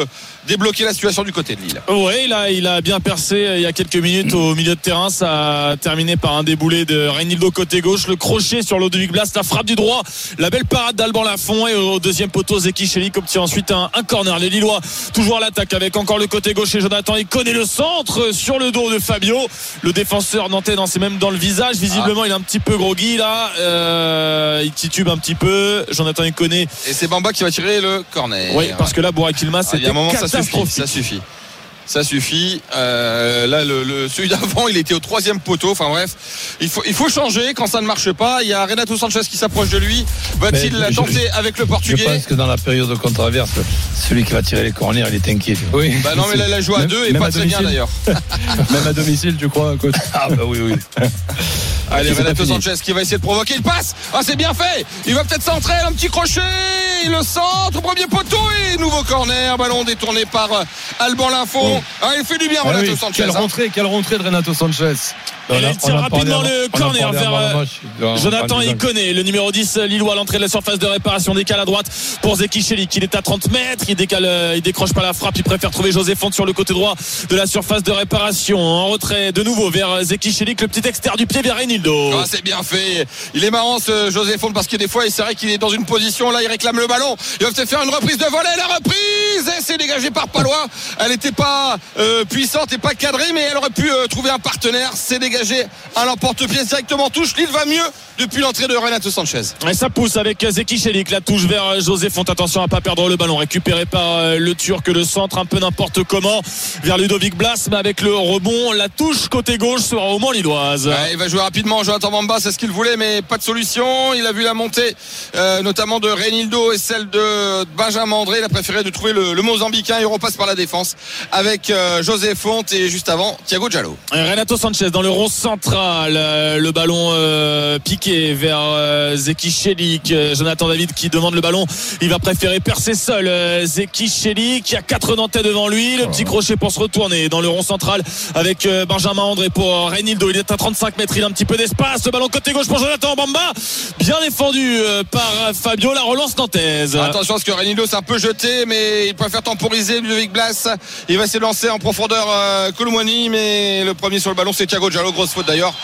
débloquer la situation du côté de Lille. Ouais, il a, il a bien percé il y a quelques minutes au milieu de terrain. Ça a terminé par un déboulé de Reinildo côté gauche, le crochet sur Ludovic Blas, la frappe du droit, la belle parade d'Alban Lafont, et au deuxième poteau Zeki Chelik obtient ensuite un, un corner. Les Lillois toujours à l'attaque avec encore le côté gauche et Jonathan, il connaît le centre sur le dos de Fabio, le défenseur nantais, c'est même dans le visage visiblement. Ah. Il est un petit peu groggy là, euh, il titube un petit peu. Jonathan, il connaît, et c'est Bamba qui va tirer le corner. Oui, parce que là Burak Yilmaz, ah, c'était catastrophique. Ça suffit, ça suffit. Euh, là, le, le, celui d'avant, il était au troisième poteau. Enfin bref, il faut, il faut changer quand ça ne marche pas. Il y a Renato Sanchez qui s'approche de lui. Va-t-il la tenter avec le Portugais? Je pense que dans la période de contre-averse, celui qui va tirer les corners, il est inquiet. Oui. Bah non, mais là, il a joué à deux et pas très bien d'ailleurs. Même à domicile, tu crois, coach? Ah bah oui, oui. Allez, Renato Sanchez qui va essayer de provoquer. Il passe. Ah, c'est bien fait. Il va peut-être centrer. Un petit crochet. Il le centre. Premier poteau. Et nouveau corner. Ballon détourné par Alban Lafont. Oh. Ah, il fait du bien, ah, Renato oui. Sanchez. Quelle rentrée, quelle rentrée de Renato Sanchez. Et là, il tire rapidement le corner vers Jonathan Iconé, le numéro dix Lillois à l'entrée de la surface de réparation. Décale à droite pour Zeki Chelik. Il est à trente mètres. Il décale, il décroche pas la frappe. Il préfère trouver José Fonte sur le côté droit de la surface de réparation. En retrait de nouveau vers Zeki Chelik. Le petit extérieur du pied vers Reinildo. Ah, c'est bien fait. Il est marrant ce José Fonte parce que des fois, c'est vrai qu'il est dans une position. Là, il réclame le ballon. Il va peut-être faire une reprise de volée. La reprise, et c'est dégagé par Palois. Elle n'était pas euh, puissante et pas cadrée, mais elle aurait pu euh, trouver un partenaire. C'est dégagé à l'emporte-pièce directement touche. Lille va mieux depuis l'entrée de Renato Sanchez. Et ça pousse avec Zeki Chelik. La touche vers José Fonte. Attention à pas perdre le ballon. Récupéré par le Turc, le centre un peu n'importe comment vers Ludovic Blas, mais avec le rebond, la touche côté gauche sera au moins lilloise. Ouais, il va jouer rapidement. Jonathan Bamba, c'est ce qu'il voulait, mais pas de solution. Il a vu la montée, euh, notamment de Reinildo et celle de Benjamin André. Il a préféré de trouver le, le Mozambicain. Il repasse par la défense avec euh, José Fonte et juste avant Thiago Diallo. Et Renato Sanchez dans le rond central. Le ballon euh, piqué vers euh, Zeki Chelik. Jonathan David qui demande le ballon. Il va préférer percer seul. Euh, Zeki Chelik qui a quatre Nantais devant lui. Le petit crochet pour se retourner dans le rond central avec euh, Benjamin André pour Reinildo. Il est à trente-cinq mètres. Il a un petit peu d'espace. Le ballon côté gauche pour Jonathan Bamba. Bien défendu euh, par Fabio. La relance nantaise. Attention parce que Reinildo s'est un peu jeté, mais il préfère temporiser Ludovic Blas. Il va essayer de lancer en profondeur euh, Colomwani, mais le premier sur le ballon c'est Thiago Diallo. Grosse faute d'ailleurs.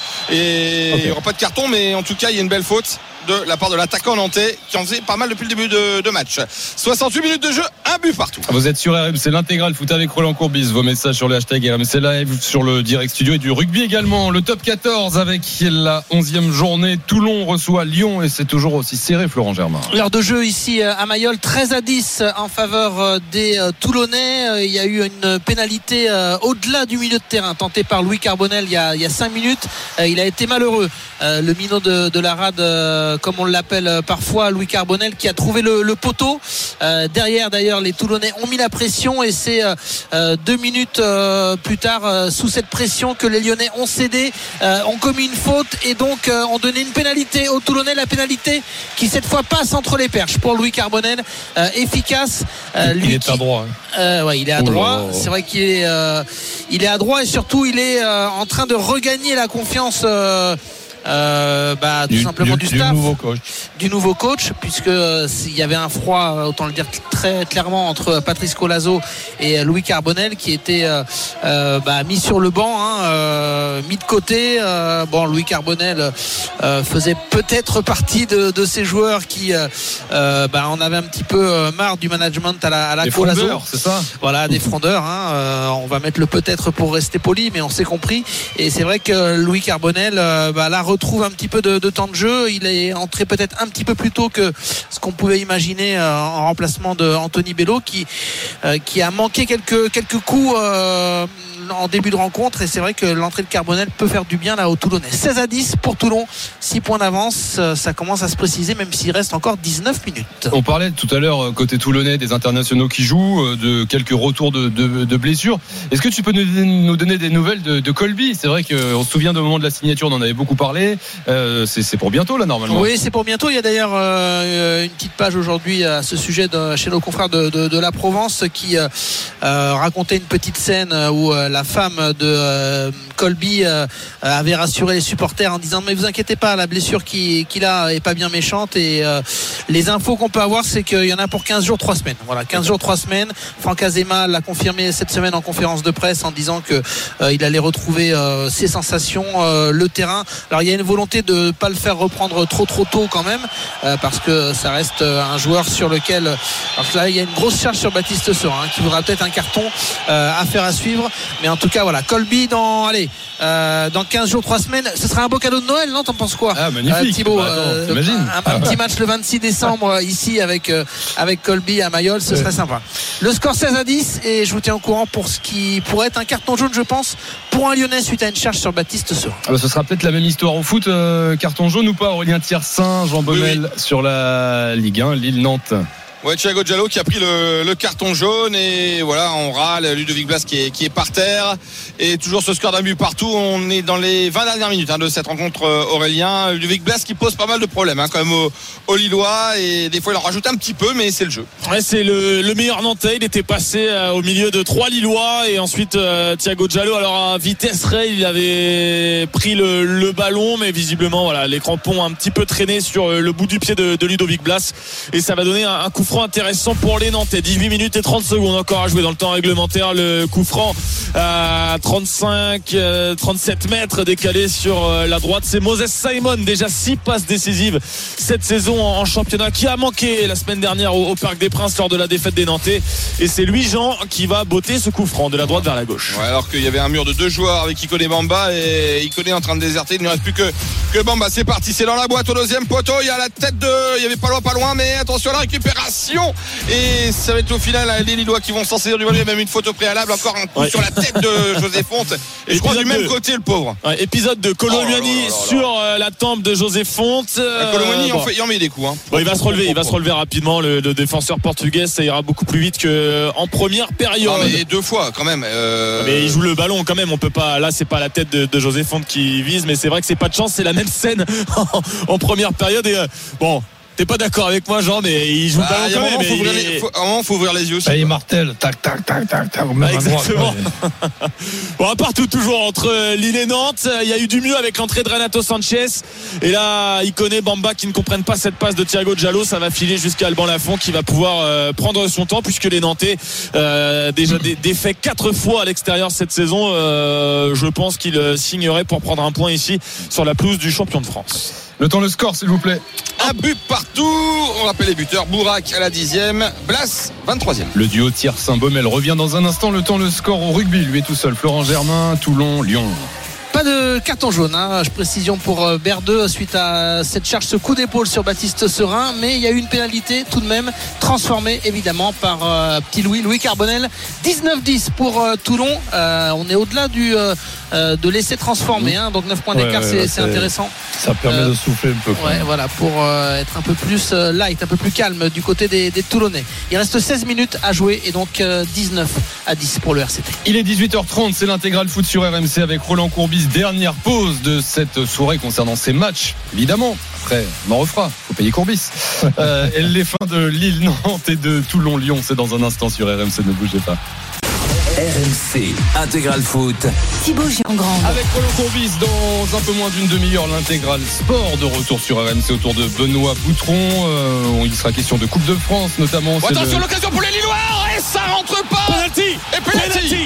Et okay. Il n'y aura pas de carton, mais en tout cas il y a une belle faute de la part de l'attaquant nantais qui en faisait pas mal depuis le début de, de match. soixante-huit minutes de jeu, un but partout. Vous êtes sur R M C, l'intégrale foot avec Roland Courbis. Vos messages sur le hashtag R M C Live, sur le direct studio et du rugby également. Le top quatorze avec la onzième journée. Toulon reçoit Lyon et c'est toujours aussi serré, Florent Germain. L'heure de jeu ici à Mayol, treize à dix en faveur des Toulonnais. Il y a eu une pénalité au-delà du milieu de terrain tentée par Louis Carbonel il y a, il y a cinq minutes. Il a été malheureux. Le minot de, de la rade, comme on l'appelle parfois, Louis Carbonel, qui a trouvé le, le poteau. Euh, derrière d'ailleurs, les Toulonnais ont mis la pression et c'est euh, deux minutes euh, plus tard, euh, sous cette pression, que les Lyonnais ont cédé, euh, ont commis une faute et donc euh, ont donné une pénalité aux Toulonnais. La pénalité qui cette fois passe entre les perches pour Louis Carbonel, euh, efficace. Euh, lui il est qui, à droit. Hein. Euh, ouais, il est à oh droit. C'est vrai qu'il est, euh, il est à droit et surtout il est euh, en train de regagner la confiance. Euh, Euh, bah, tout du, simplement du, du staff, du nouveau coach, du nouveau coach puisque euh, il y avait un froid, autant le dire très clairement, entre Patrice Colazo et Louis Carbonel qui était euh, euh, bah, mis sur le banc, hein, euh, mis de côté. Euh, bon, Louis Carbonel euh, faisait peut-être partie de, de ces joueurs qui euh, bah, en avaient un petit peu marre du management à la, à la des Colazo. Frondeurs, c'est ça. Voilà, des frondeurs. Hein, euh, on va mettre le peut-être pour rester poli, mais on s'est compris. Et c'est vrai que Louis Carbonel, euh, bah, là retrouve un petit peu de, de temps de jeu. Il est entré peut-être un petit peu plus tôt que ce qu'on pouvait imaginer euh, en remplacement de Anthony Bello qui, euh, qui a manqué quelques, quelques coups euh, en début de rencontre et c'est vrai que l'entrée de Carbonel peut faire du bien là au Toulonnais. seize à dix pour Toulon, six points d'avance, ça commence à se préciser même s'il reste encore dix-neuf minutes. On parlait tout à l'heure côté Toulonnais des internationaux qui jouent, de quelques retours de, de, de blessures. Est-ce que tu peux nous, nous donner des nouvelles de, de Colby? C'est vrai qu'on se souvient du moment de la signature, on en avait beaucoup parlé. Euh, c'est, c'est pour bientôt là normalement. Oui, c'est pour bientôt. Il y a d'ailleurs euh, une petite page aujourd'hui à ce sujet de, chez nos confrères de, de, de la Provence qui euh, racontait une petite scène où euh, la femme de euh, Colby euh, avait rassuré les supporters en disant mais vous inquiétez pas, la blessure qu'il, qu'il a est pas bien méchante et euh, les infos qu'on peut avoir c'est qu'il y en a pour quinze jours trois semaines. Voilà, quinze jours trois semaines. Franck Azema l'a confirmé cette semaine en conférence de presse en disant que euh, il allait retrouver euh, ses sensations, euh, le terrain. Alors il y a une volonté de ne pas le faire reprendre trop trop tôt quand même euh, parce que ça reste un joueur sur lequel alors là il y a une grosse charge sur Baptiste Serin hein, qui voudra peut-être un carton euh, à faire à suivre, mais en tout cas voilà, Colby dans allez euh, dans quinze jours trois semaines, ce sera un beau cadeau de Noël, non? T'en penses quoi? Ah magnifique euh, Thibaut, bah, attends, euh, un, un petit match le vingt-six décembre ici avec euh, avec Colby à Mayol, ce serait sympa. Le score seize à dix et je vous tiens au courant pour ce qui pourrait être un carton jaune je pense pour un Lyonnais suite à une charge sur Baptiste Serin. Ah bah, ce sera peut-être la même histoire au foot, euh, carton jaune ou pas? Aurélien Tiersin, Jean Baumel oui, oui. Sur la Ligue un, Lille-Nantes. Ouais, Thiago Diallo qui a pris le, le carton jaune et voilà, on râle, Ludovic Blas qui est, qui est par terre et toujours ce score d'un but partout. On est dans les vingt dernières minutes hein, de cette rencontre Aurélien. Ludovic Blas qui pose pas mal de problèmes hein, quand même aux, aux Lillois et des fois il en rajoute un petit peu mais c'est le jeu. Ouais, c'est le, le meilleur Nantais, il était passé euh, au milieu de trois Lillois et ensuite euh, Thiago Diallo alors à vitesse rail il avait pris le, le ballon mais visiblement voilà, les crampons ont un petit peu traîné sur le bout du pied de, de Ludovic Blas et ça va donner un, un coup franc intéressant pour les Nantais. Dix-huit minutes et trente secondes encore à jouer dans le temps réglementaire. Le coup franc à trente-cinq trente-sept mètres décalé sur la droite. C'est Moses Simon, déjà six passes décisives cette saison en championnat, qui a manqué la semaine dernière au, au Parc des Princes lors de la défaite des Nantais. Et c'est lui, Jean, qui va botter ce coup franc de la droite vers la gauche. Ouais, alors qu'il y avait un mur de deux joueurs avec Ikoné Bamba et Ikoné en train de déserter. Il ne reste plus que, que Bamba. C'est parti, c'est dans la boîte au deuxième poteau. Il y a la tête de, il y avait pas loin, pas loin, mais attention à la récupération. Et ça va être au final les Lillois qui vont s'en saisir du ballon. Il y a même une faute préalable, encore un coup ouais. sur la tête de José Fonte. Et je crois du même de... côté le pauvre. Ouais, épisode de Colomani oh sur euh, la tempe de José Fonte. Euh, Colomani, bon. il en met des coups. Hein. Bon, il va se relever, il va se relever rapidement. Le, le défenseur portugais, ça ira beaucoup plus vite qu'en première période. Ah, mais deux fois quand même. Euh... Mais il joue le ballon quand même. On peut pas. Là, c'est pas la tête de, de José Fonte qui vise, mais c'est vrai que c'est pas de chance. C'est la même scène en, en première période. Et euh, bon. T'es pas d'accord avec moi, Jean, mais il joue bah, le ballon quand même. Faut ouvrir les, faut, à un moment, il faut ouvrir les yeux aussi. Bah, il martèle, tac, tac, tac, tac, tac. Ah, exactement. Bon, à part tout, toujours entre Lille et Nantes, il y a eu du mieux avec l'entrée de Renato Sanchez. Et là, il connaît Bamba qui ne comprennent pas cette passe de Thiago Diallo. Ça va filer jusqu'à Alban Lafont qui va pouvoir euh, prendre son temps puisque les Nantais, euh, déjà dé- défaits quatre fois à l'extérieur cette saison, euh, je pense qu'ils signeraient pour prendre un point ici sur la pelouse du champion de France. Le temps, le score, s'il vous plaît. Un but partout. On rappelle les buteurs. Bourak à la dixième. Blas, vingt-troisième. Le duo Tiersin-Baumel revient dans un instant. Le temps, le score au rugby. Lui est tout seul. Florent Germain, Toulon, Lyon. Pas de carton jaune, hein. Précision pour Berdeux suite à cette charge, ce coup d'épaule sur Baptiste Serin, mais il y a eu une pénalité tout de même transformée évidemment par euh, petit Louis, Louis Carbonel. dix-neuf dix pour euh, Toulon. Euh, on est au-delà du euh, de l'essai transformé, hein. Donc neuf points d'écart, ouais, ouais, c'est, c'est intéressant. Ça permet euh, de souffler un peu. Ouais, voilà, pour euh, être un peu plus euh, light, un peu plus calme du côté des, des Toulonnais. Il reste seize minutes à jouer et donc euh, dix-neuf à dix pour le R C T. Il est dix-huit heures trente, c'est l'intégral foot sur R M C avec Roland Courbis. Dernière pause de cette soirée concernant ces matchs, évidemment. Après, on en refera, faut payer Courbis. euh, et les fins de Lille-Nantes et de Toulon-Lyon, c'est dans un instant sur R M C, ne bougez pas. R M C Intégral Foot. Thibaut Giangrande. Avec Roland Courbis dans un peu moins d'une demi-heure, l'intégral sport de retour sur R M C autour de Benoît Boutron. Euh, il sera question de Coupe de France notamment. Oh, attention, le... l'occasion pour les Lillois et ça rentre pas. Penalty. Et penalty.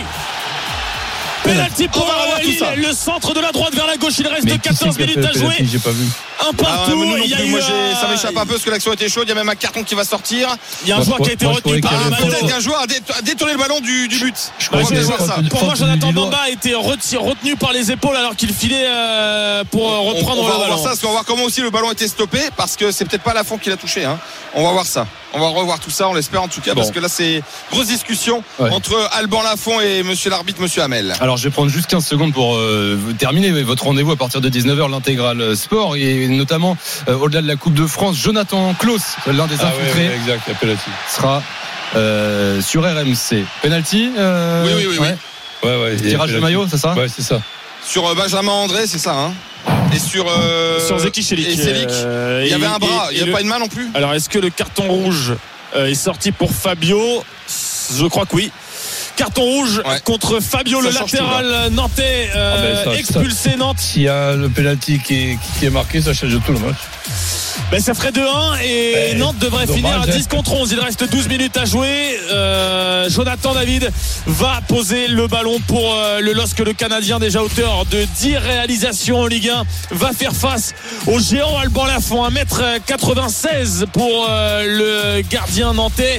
Penalty pour Lille, le centre de la droite vers la gauche. Il reste mais quatorze minutes à jouer. J'ai pas vu. Un partout. Ah, il y a plus, eu moi, j'ai, ça m'échappe un peu parce que l'action était chaude. Il y a même un carton qui va sortir. Il y a un moi, joueur qui a été retenu par ah, peut-être qu'un joueur a détourné le ballon du, du but. Je crois que ça. Ça. Pour moi, Jonathan Bamba a été retenu par les épaules alors qu'il filait euh, pour reprendre on, on le va ballon. voir ça parce qu'on va voir comment aussi le ballon a été stoppé parce que c'est peut-être pas Lafont qui l'a touché. Hein. On va voir ça. On va revoir tout ça, on l'espère en tout cas, bon. Parce que là c'est grosse discussion ouais. entre Alban Lafont et monsieur l'arbitre, monsieur Hamel. Alors je vais prendre juste quinze secondes pour euh, terminer votre rendez-vous à partir de dix-neuf heures, l'intégral sport, et notamment euh, au-delà de la Coupe de France, Jonathan Klaus, l'un des infiltrés, ah, ouais, ouais, exact, la penalty. sera euh, sur R M C. Penalty euh, Oui, oui, oui. Ouais. oui. Ouais, ouais, tirage de maillot, c'est ça? Ouais, c'est ça. Sur euh, Benjamin André, c'est ça, hein. Et sur euh, sur Zeki Chelik, et Celik, euh, il y avait un bras, il n'y avait pas une main non plus. Alors est-ce que le carton rouge euh, est sorti pour Fabio? Je crois que oui. carton rouge ouais. contre Fabio, ça le latéral tout, nantais euh, ah ben ça, expulsé ça, Nantes. S'il y a le penalty qui est, qui est marqué, ça change tout le match. Ben ça ferait deux un et ben, Nantes devrait dommage, finir à dix contre onze. Il reste douze minutes à jouer. euh, Jonathan David va poser le ballon pour euh, le L O S C. Le Canadien, déjà auteur de dix réalisations en Ligue un, va faire face au géant Alban Lafont. un mètre quatre-vingt-seize pour euh, le gardien nantais.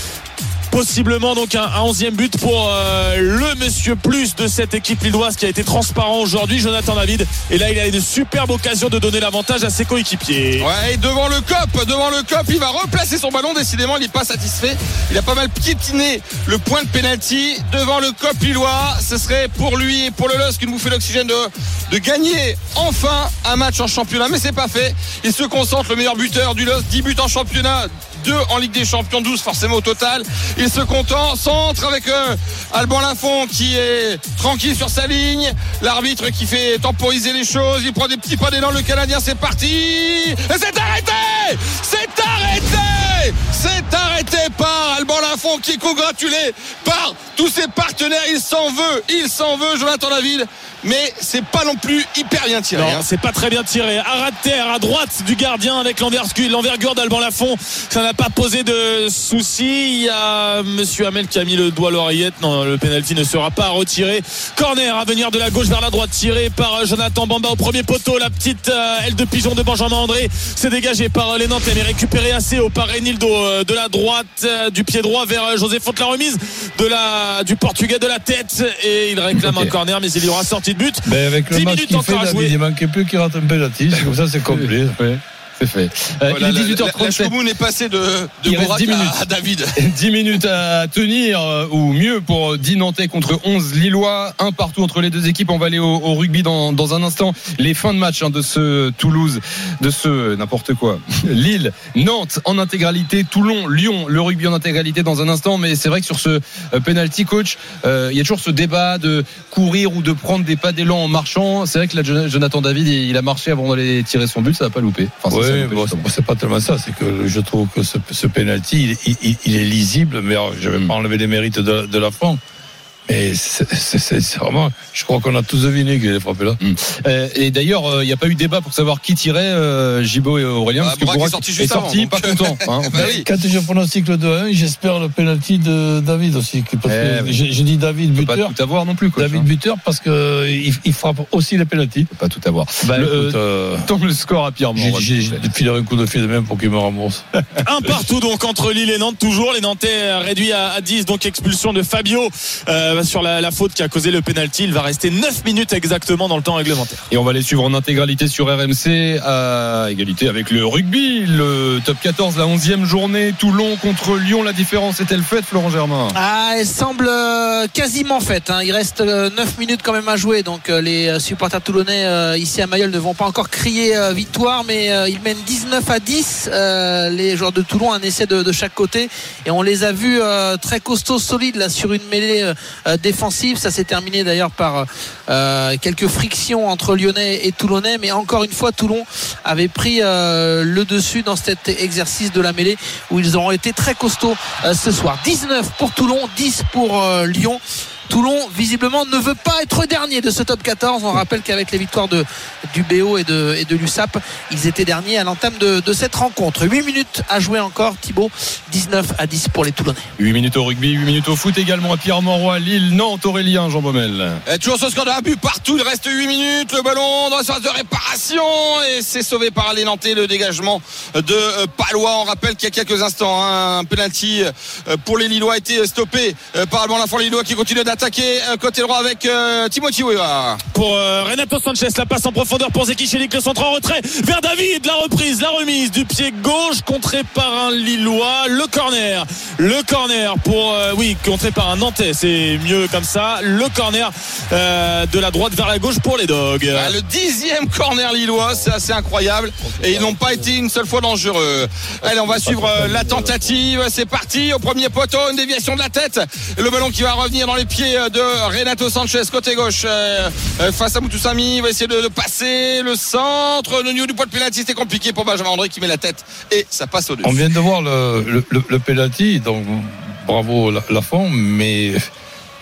Possiblement donc un, un onzième but pour euh, le monsieur plus de cette équipe lilloise qui a été transparent aujourd'hui, Jonathan David. Et là il a une superbe occasion de donner l'avantage à ses coéquipiers. Ouais, et devant le cop, devant le cop, il va replacer son ballon. Décidément, il n'est pas satisfait. Il a pas mal piétiné le point de pénalty devant le cop lillois. Ce serait pour lui et pour le L O S C une bouffée d'oxygène de, de gagner enfin un match en championnat. Mais c'est pas fait. Il se concentre, le meilleur buteur du L O S C, dix buts en championnat, deux en Ligue des Champions, douze forcément au total. Il se content, centre avec euh, Alban Lafont qui est tranquille sur sa ligne. L'arbitre qui fait temporiser les choses. Il prend des petits pas d'élan. Le Canadien, c'est parti. Et c'est arrêté. C'est arrêté. C'est arrêté par Alban Lafont qui est congratulé par tous ses partenaires. Il s'en veut. Il s'en veut, Jonathan David. Mais c'est pas non plus hyper bien tiré. Non, hein. C'est pas très bien tiré. À terre, à droite du gardien avec l'envergure d'Alban Lafont. Ça n'a pas posé de soucis. Il y a Monsieur Hamel qui a mis le doigt à l'oreillette. Non, le pénalty ne sera pas retiré. Corner à venir de la gauche vers la droite, tiré par Jonathan Bamba au premier poteau. La petite euh, aile de pigeon de Benjamin André. C'est dégagé par les Nantais, mais récupéré assez haut par Renildo euh, de la droite, euh, du pied droit vers euh, José Fonte. La remise de la, du Portugais de la tête. Et il réclame okay. un corner, mais il y aura sorti de but. Mais avec le match qu'il fait, David, il manquait plus qu'il rate un penalty. Comme ça, c'est complet. Ouais. C'est fait. Euh, voilà, il est dix-huit heures trente-sept. La, la, la est passé de, de Borak à, à David. dix minutes à tenir, euh, ou mieux pour dix Nantais contre onze Lillois. Un partout entre les deux équipes. On va aller au, au rugby dans, dans un instant. Les fins de match hein, de ce Toulouse, de ce n'importe quoi. Lille, Nantes en intégralité, Toulon, Lyon, le rugby en intégralité dans un instant. Mais c'est vrai que sur ce euh, penalty, coach, euh, il y a toujours ce débat de courir ou de prendre des pas d'élan en marchant. C'est vrai que là, Jonathan David, il a marché avant d'aller tirer son but. Ça va pas louper. Enfin, ouais, bon, c'est, c'est pas tellement ça, c'est que je trouve que ce, ce penalty, il, il, il est lisible, mais alors, je vais pas enlever les mérites de, de Lafont. Mais c'est, c'est, c'est, c'est vraiment, je crois qu'on a tous deviné qu'il allait frapper là. Mmh. Euh, et d'ailleurs, il euh, n'y a pas eu débat pour savoir qui tirait, euh, Gibaud et Aurélien, ah, parce que Borak est sorti, juste est sorti avant, pas content. Hein. bah oui. Quand je pronostique le deux à un, j'espère le penalty de David aussi. Parce que j'ai, j'ai dit David buteur. Pas tout avoir non plus, quoi. David buteur parce que il, il frappe aussi les penalty. Pas tout avoir. Bah, le, écoute, euh, tant le score à Pierre Mont. J'ai, j'ai filé un coup de fil de même pour qu'il me rembourse. Un partout donc entre Lille et Nantes toujours. Les Nantais réduits à, à dix, donc expulsion de Fabio euh, sur la, la faute qui a causé le penalty. Il va rester neuf minutes exactement dans le temps réglementaire. Et on va les suivre en intégralité sur R M C à égalité avec le rugby, le top quatorze, la onzième journée, Toulon contre Lyon. La différence est-elle faite, Florent Germain? Ah, elle semble quasiment faite. Hein. Il reste neuf minutes quand même à jouer. Donc les supporters toulonnais euh, ici à Mayol ne vont pas encore crier euh, victoire, mais euh, ils mènent dix-neuf à dix. Euh, les joueurs de Toulon, un essai de, de chaque côté. Et on les a vus euh, très costauds, solides là sur une mêlée euh, défensive. Ça s'est terminé d'ailleurs par euh, quelques frictions entre Lyonnais et Toulonnais, mais encore une fois Toulon avait pris euh, le dessus dans cet exercice de la mêlée où ils auront été très costauds euh, ce soir. dix-neuf pour Toulon, dix pour euh, Lyon. Toulon visiblement ne veut pas être dernier de ce top quatorze. On rappelle qu'avec les victoires de, du B O et de, et de l'U S A P, ils étaient derniers à l'entame de, de cette rencontre. huit minutes à jouer encore, Thibaut. dix-neuf à dix pour les Toulonnais. huit minutes au rugby, huit minutes au foot également à Pierre-Mauroy, Lille, Nantes, Aurélien, Jean Baumel. Et toujours ce score de un but partout, il reste huit minutes. Le ballon dans la phase de réparation et c'est sauvé par les Nantais. Le dégagement de Palois. On rappelle qu'il y a quelques instants, hein, un penalty pour les Lillois a été stoppé par Alban Lafont. Les Lillois qui continuent d'attaquer côté droit avec euh, Timothy Weah. Pour euh, Renato Sanchez, la passe en profondeur pour Zeki Chelik, le centre en retrait vers David, la reprise, la remise du pied gauche contré par un Lillois, le corner, le corner pour euh, oui contré par un Nantais, c'est mieux comme ça, le corner euh, de la droite vers la gauche pour les Dogs. Ah, le dixième corner lillois, c'est assez incroyable et ils n'ont pas été une seule fois dangereux. Allez, on va suivre euh, la tentative, c'est parti au premier poteau, une déviation de la tête, le ballon qui va revenir dans les pieds de Renato Sanchez côté gauche euh, face à Moutoussamy. Il va essayer de, de passer le centre, le niveau du point de pénalty, c'était compliqué pour Benjamin André qui met la tête et ça passe au dessus. On vient de voir le, le, le, le pénalty, donc bravo Lafont, mais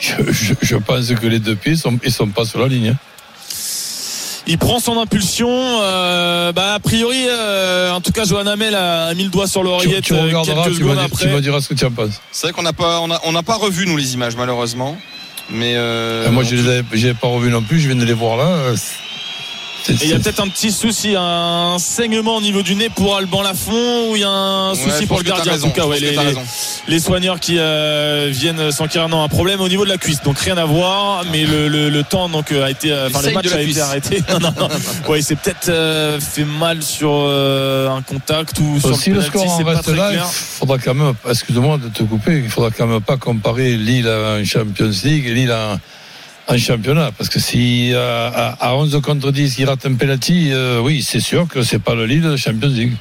je, je, je pense que les deux pieds sont, ils sont pas sur la ligne. Hein. Il prend son impulsion. Euh, bah, a priori, euh, en tout cas, Johan Hamel a mis le doigt sur l'oreillette. Tu, tu regarderas, quelques tu, secondes vas, après. tu vas dire ce que tu en penses. C'est vrai qu'on n'a pas, on a, on n'a pas revu nous les images malheureusement. Mais euh, moi, je les avais, je les avais pas revus non plus. Je viens de les voir là. Et il y a peut-être un petit souci, un saignement au niveau du nez pour Alban Lafont, ou il y a un souci ouais, pour le gardien. Raison, en tout cas, ouais, les, les, les soigneurs qui euh, viennent s'enquérir, non, un problème au niveau de la cuisse. Donc rien à voir, mais le, le, le temps donc a été, enfin le match a été arrêté. non, non, non. Ouais, il s'est peut-être euh, fait mal sur euh, un contact ou sur si le le penalty, score en reste là, il faudra quand même, excuse-moi de te couper, il faudra quand même pas comparer Lille en Champions League et Lille en en championnat, parce que si euh, à, à onze contre dix il rate un penalty, euh, oui, c'est sûr que c'est pas le Lille de Champions League.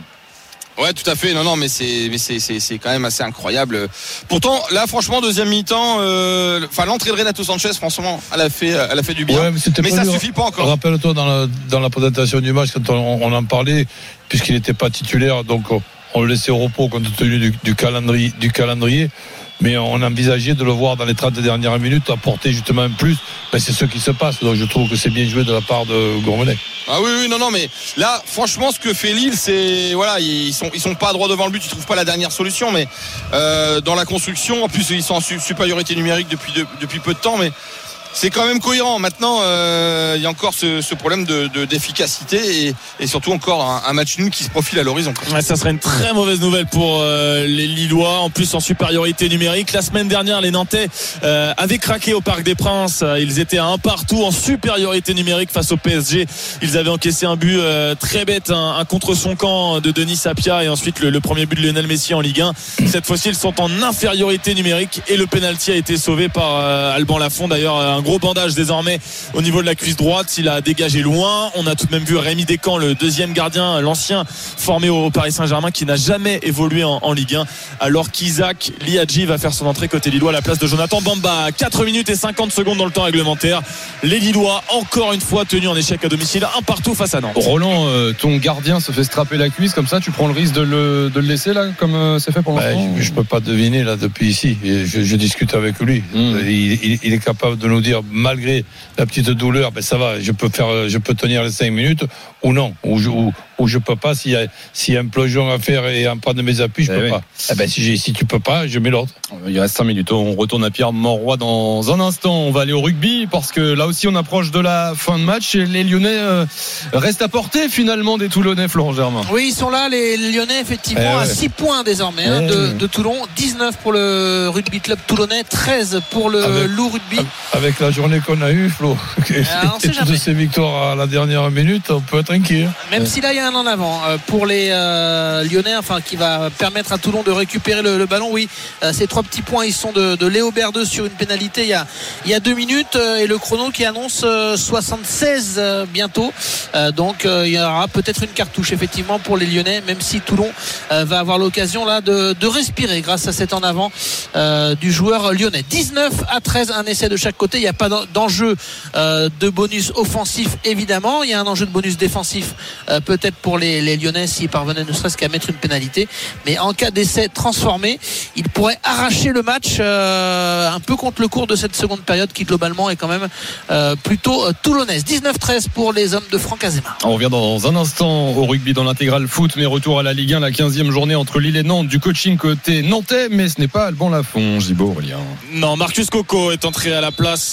Ouais, tout à fait. Non, non, mais c'est, mais c'est, c'est, c'est quand même assez incroyable. Pourtant, là, franchement, deuxième mi-temps, enfin, euh, l'entrée de Renato Sanchez, franchement, elle a fait, elle a fait du bien. Ouais, mais, mais pas ça dur. Suffit pas encore. Rappelle-toi dans la, dans la présentation du match, quand on, on en parlait, puisqu'il n'était pas titulaire, donc on, on le laissait au repos compte tenu du, du calendrier, du calendrier. Mais on envisageait de le voir dans les trente dernières minutes apporter justement un plus. Ben c'est ce qui se passe. Donc je trouve que c'est bien joué de la part de Gourvenec. Ah oui, oui, non, non, mais là, franchement, ce que fait Lille, c'est voilà, ils sont, ils sont pas droit devant le but, ils trouvent pas la dernière solution, mais euh, dans la construction, en plus ils sont en supériorité numérique depuis de, depuis peu de temps, mais c'est quand même cohérent. Maintenant, euh, il y a encore ce, ce problème de, de, d'efficacité et, et surtout encore un, un match nul qui se profile à l'horizon. Ouais, ça serait une très mauvaise nouvelle pour euh, les Lillois, en plus en supériorité numérique. La semaine dernière, les Nantais euh, avaient craqué au Parc des Princes. Ils étaient à un partout en supériorité numérique face au P S G. Ils avaient encaissé un but euh, très bête, un, un contre son camp de Denis Sapia et ensuite le, le premier but de Lionel Messi en Ligue un. Cette fois-ci, ils sont en infériorité numérique et le penalty a été sauvé par euh, Alban Lafont. D'ailleurs, un gros bandage désormais au niveau de la cuisse droite, il a dégagé loin. On a tout de même vu Rémi Descamps, le deuxième gardien, l'ancien formé au Paris Saint-Germain, qui n'a jamais évolué en, en Ligue un, alors qu'Isaac Liadji va faire son entrée côté Lillois à la place de Jonathan Bamba. quatre minutes et cinquante secondes dans le temps réglementaire. Les Lillois encore une fois tenus en échec à domicile, un partout face à Nantes. Roland, euh, ton gardien se fait strapper la cuisse comme ça, tu prends le risque de le, de le laisser là, comme euh, c'est fait pour l'instant? Bah, je, je peux pas deviner là depuis ici. Je, je discute avec lui. Mmh. Il, il, il est capable de nous dire, malgré la petite douleur, ben ça va, je peux faire, je peux tenir les cinq minutes ou non, ou je, ou, ou je peux pas. S'il y a, s'il y a un plongeon à faire et en prendre mes appuis, je eh peux oui. pas. Eh ben si, j'ai, si tu peux pas, je mets l'ordre. Il reste cinq minutes. On retourne à Pierre Mauroy dans un instant. On va aller au rugby parce que là aussi on approche de la fin de match et les Lyonnais euh, restent à portée finalement des Toulonnais, Florent Germain. Oui, ils sont là, les Lyonnais effectivement eh ouais. à six points désormais eh hein, de, de Toulon, dix-neuf pour le rugby club toulonnais, treize pour le avec, Loup Rugby. Avec la journée qu'on a eue, Flo, et toutes ces victoires à la dernière minute, on peut être inquiet. Même si là il y a un en avant pour les euh, Lyonnais, enfin qui va permettre à Toulon de récupérer le, le ballon. Oui, euh, ces trois petits points, ils sont de, de Léo Berdeux sur une pénalité il y a, il y a deux minutes euh, et le chrono qui annonce euh, soixante-seize euh, bientôt. Euh, donc euh, il y aura peut-être une cartouche effectivement pour les Lyonnais, même si Toulon euh, va avoir l'occasion là de, de respirer grâce à cet en avant euh, du joueur lyonnais. dix-neuf à treize, un essai de chaque côté. Il n'y a pas d'enjeu euh, de bonus offensif évidemment. Il y a un enjeu de bonus défensif euh, peut-être pour les, les Lyonnais s'ils parvenaient ne serait-ce qu'à mettre une pénalité. Mais en cas d'essai transformé, ils pourraient arracher le match euh, un peu contre le cours de cette seconde période qui globalement est quand même euh, plutôt euh, toulonnaise. dix-neuf treize pour les hommes de Franck Azema. On revient dans un instant au rugby dans l'intégral foot, mais retour à la Ligue un, la quinzième journée entre Lille et Nantes, du coaching côté nantais, mais ce n'est pas Alban Lafont, Gibo, Aurélien. Non, Marcus Coco est entré à la place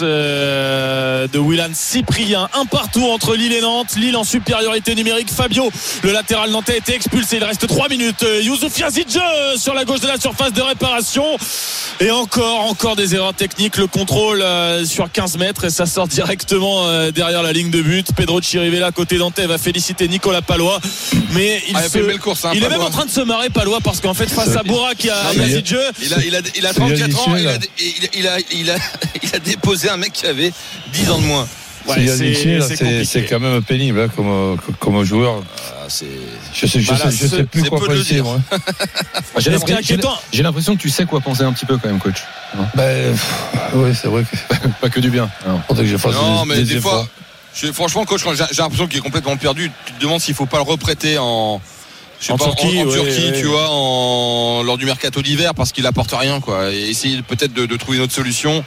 euh, de Willan Cyprien. Un partout entre Lille et Nantes. Lille en supériorité numérique. Fabio, le latéral nantais, a été expulsé. Il reste trois minutes. Youssouf Yazidje sur la gauche de la surface de réparation. Et encore, encore des erreurs techniques. Le contrôle euh, sur quinze mètres et ça sort directement euh, derrière la ligne de but. Pedro Chirivella, côté nantais, va féliciter Nicolas Palois. Mais il, ah, se... il, course, hein, il est même en train de se marrer, Palois, parce qu'en fait, face à Boura qui a Yazidje, il a, il a, il a trente-quatre ans. Il a, il, a, il, a, il a déposé un mec qui avait dix ans de moins. Ouais, c'est, c'est, c'est, c'est, c'est quand même pénible hein, comme, comme joueur. Ah, c'est... Je sais, je bah là, sais, je sais plus quoi penser. Moi. j'ai, l'impression, j'ai, j'ai l'impression que tu sais quoi penser un petit peu quand même, coach. Ben, oui, c'est vrai que pas que du bien. Non, que je fasse non des, mais des, des fois, je, franchement, coach, j'ai, j'ai l'impression qu'il est complètement perdu. Tu te demandes s'il faut pas le reprêter en. Je sais en pas, Turquie, en, en Turquie ouais, tu ouais. vois, en, lors du mercato d'hiver, parce qu'il apporte rien, quoi. Et essayer peut-être de, de trouver une autre solution.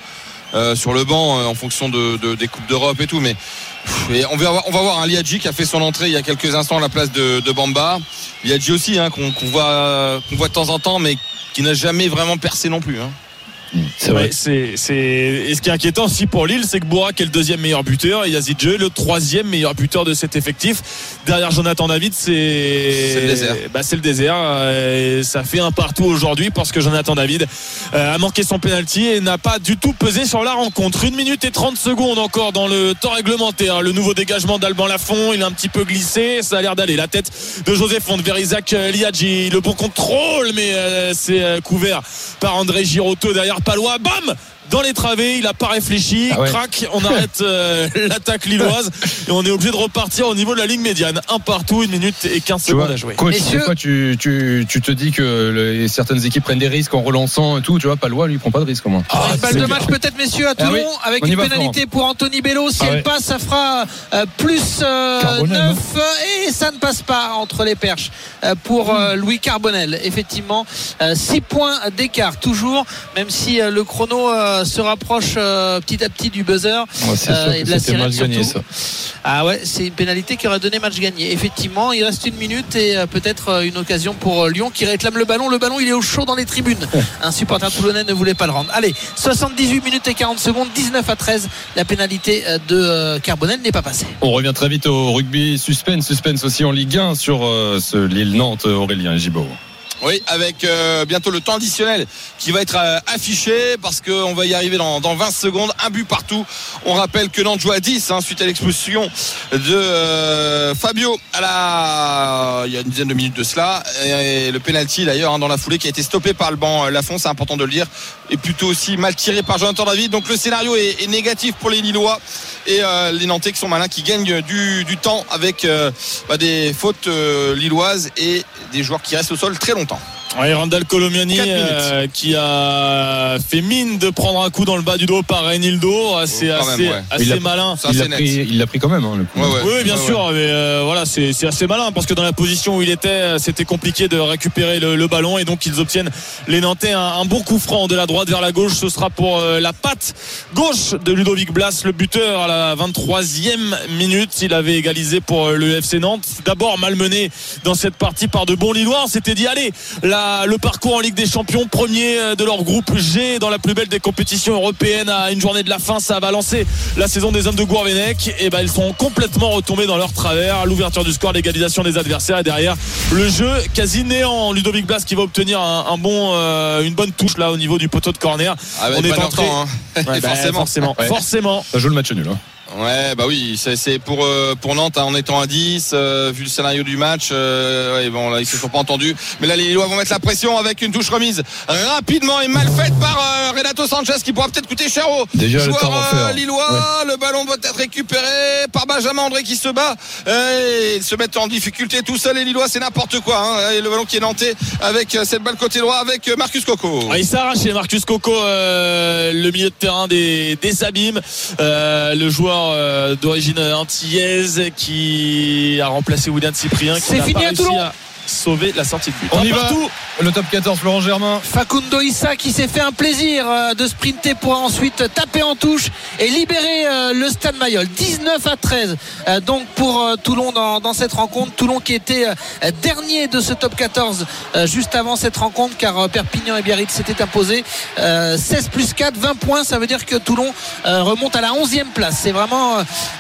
euh, sur le banc euh, en fonction de, de, des Coupes d'Europe et tout. Mais et on, va, on va voir un Liadji qui a fait son entrée il y a quelques instants à la place de, de Bamba. Liadji aussi, hein, qu'on, qu'on, voit, qu'on voit de temps en temps, mais qui n'a jamais vraiment percé non plus. Hein. C'est vrai. Ouais, c'est, c'est... Et ce qui est inquiétant aussi pour Lille, c'est que Bourak est le deuxième meilleur buteur et Yazidje le troisième meilleur buteur de cet effectif. Derrière Jonathan David, c'est, c'est le désert. Bah, c'est le désert. Et ça fait un partout aujourd'hui parce que Jonathan David a manqué son penalty et n'a pas du tout pesé sur la rencontre. Une minute et trente secondes encore dans le temps réglementaire. Le nouveau dégagement d'Alban Lafont, il a un petit peu glissé, ça a l'air d'aller. La tête de José Fonte vers Isaac Liadji. Le bon contrôle, mais euh, c'est euh, couvert par André Girotto derrière. Palois, bam, dans les travées, il n'a pas réfléchi, ah ouais. Crac, on arrête euh, l'attaque lilloise et on est obligé de repartir au niveau de la ligne médiane. Un partout, une minute et quinze secondes vois, à jouer. Coach, des fois tu, tu, tu te dis que les, certaines équipes prennent des risques en relançant et tout, tu vois, Palois lui prend pas de risque au moins. Ah, une balle de match peut-être messieurs à Toulon, ah oui, avec une pénalité fort. Pour Anthony Bello, si ah elle ouais. passe ça fera euh, plus euh, neuf et ça ne passe pas entre les perches euh, pour euh, Louis Carbonel. Effectivement, euh, six points d'écart toujours, même si euh, le chrono euh, se rapproche euh, petit à petit du buzzer ouais, euh, et de la sirène surtout. Gagné, ça. Ah ouais, c'est une pénalité qui aurait donné match gagné. Effectivement, il reste une minute et euh, peut-être euh, une occasion pour euh, Lyon qui réclame le ballon. Le ballon, il est au chaud dans les tribunes. Un supporter toulonnais ne voulait pas le rendre. Allez, soixante-dix-huit minutes et quarante secondes, dix-neuf à treize. La pénalité euh, de euh, Carbonel n'est pas passée. On revient très vite au rugby. Suspense, suspense aussi en Ligue un sur euh, ce Lille-Nantes. Aurélien Gibaud. Oui, avec euh, bientôt le temps additionnel qui va être euh, affiché parce qu'on va y arriver dans, dans vingt secondes. Un but partout. On rappelle que Nantes joue à dix hein, suite à l'expulsion de euh, Fabio à la... il y a une dizaine de minutes de cela. Et, et le penalty d'ailleurs hein, dans la foulée qui a été stoppé par le banc euh, Lafont, c'est important de le dire, et plutôt aussi mal tiré par Jonathan David. Donc le scénario est, est négatif pour les Lillois et euh, les Nantais qui sont malins, qui gagnent du, du temps avec euh, bah, des fautes euh, lilloises et des joueurs qui restent au sol très longtemps. Ouais, Randall Colomiani euh, qui a fait mine de prendre un coup dans le bas du dos par Renildo, c'est oh, assez, ouais. assez il malin. Il l'a pris, il l'a pris quand même. Hein, le coup. Ouais, ouais. Oui, bien ouais, sûr, ouais. mais euh, voilà, c'est, c'est assez malin parce que dans la position où il était, c'était compliqué de récupérer le, le ballon et donc ils obtiennent les Nantais un, un bon coup franc de la droite vers la gauche. Ce sera pour euh, la patte gauche de Ludovic Blas, le buteur à la vingt-troisième minute. Il avait égalisé pour euh, le F C Nantes. D'abord malmené dans cette partie par de bons Lillois. On s'était dit allez, la le parcours en Ligue des Champions, premier de leur groupe G dans la plus belle des compétitions européennes à une journée de la fin, ça va lancer la saison des hommes de Gourvenec et ben ils sont complètement retombés dans leur travers. L'ouverture du score, l'égalisation des adversaires et derrière le jeu quasi néant. Ludovic Blas qui va obtenir un, un bon, euh, une bonne touche là au niveau du poteau de corner. Ah bah, on est entré hein. ouais, bah, forcément, forcément, ouais. forcément. Ça joue le match nul. Hein. Ouais, bah oui, c'est, c'est pour euh, pour Nantes hein, en étant à dix, euh, vu le scénario du match. Euh, ouais, bon là ils se sont pas entendus, mais là les Lillois vont mettre la pression avec une touche remise rapidement et mal faite par euh, Renato Sanchez qui pourra peut-être coûter cher au Déjà, joueur euh, lillois. Ouais. Le ballon doit être récupéré par Benjamin André qui se bat et ils se mettent en difficulté tout seul. Les Lillois, c'est n'importe quoi. Hein, et le ballon qui est nantais avec cette balle côté droit avec Marcus Coco. Ah, il s'arrache chez Marcus Coco, euh, le milieu de terrain des des Abîmes, euh, le joueur d'origine antillaise qui a remplacé William Cyprien qui c'est n'a fini pas à réussi Toulon. à sauver la sortie de but. On y va. Le top quatorze, Florent Germain. Facundo Issa qui s'est fait un plaisir de sprinter pour ensuite taper en touche et libérer le Stade Mayol. dix-neuf à treize donc pour Toulon dans, dans cette rencontre. Toulon qui était dernier de ce top quatorze juste avant cette rencontre car Perpignan et Biarritz s'étaient imposés. seize plus quatre, vingt points. Ça veut dire que Toulon remonte à la onzième place. C'est vraiment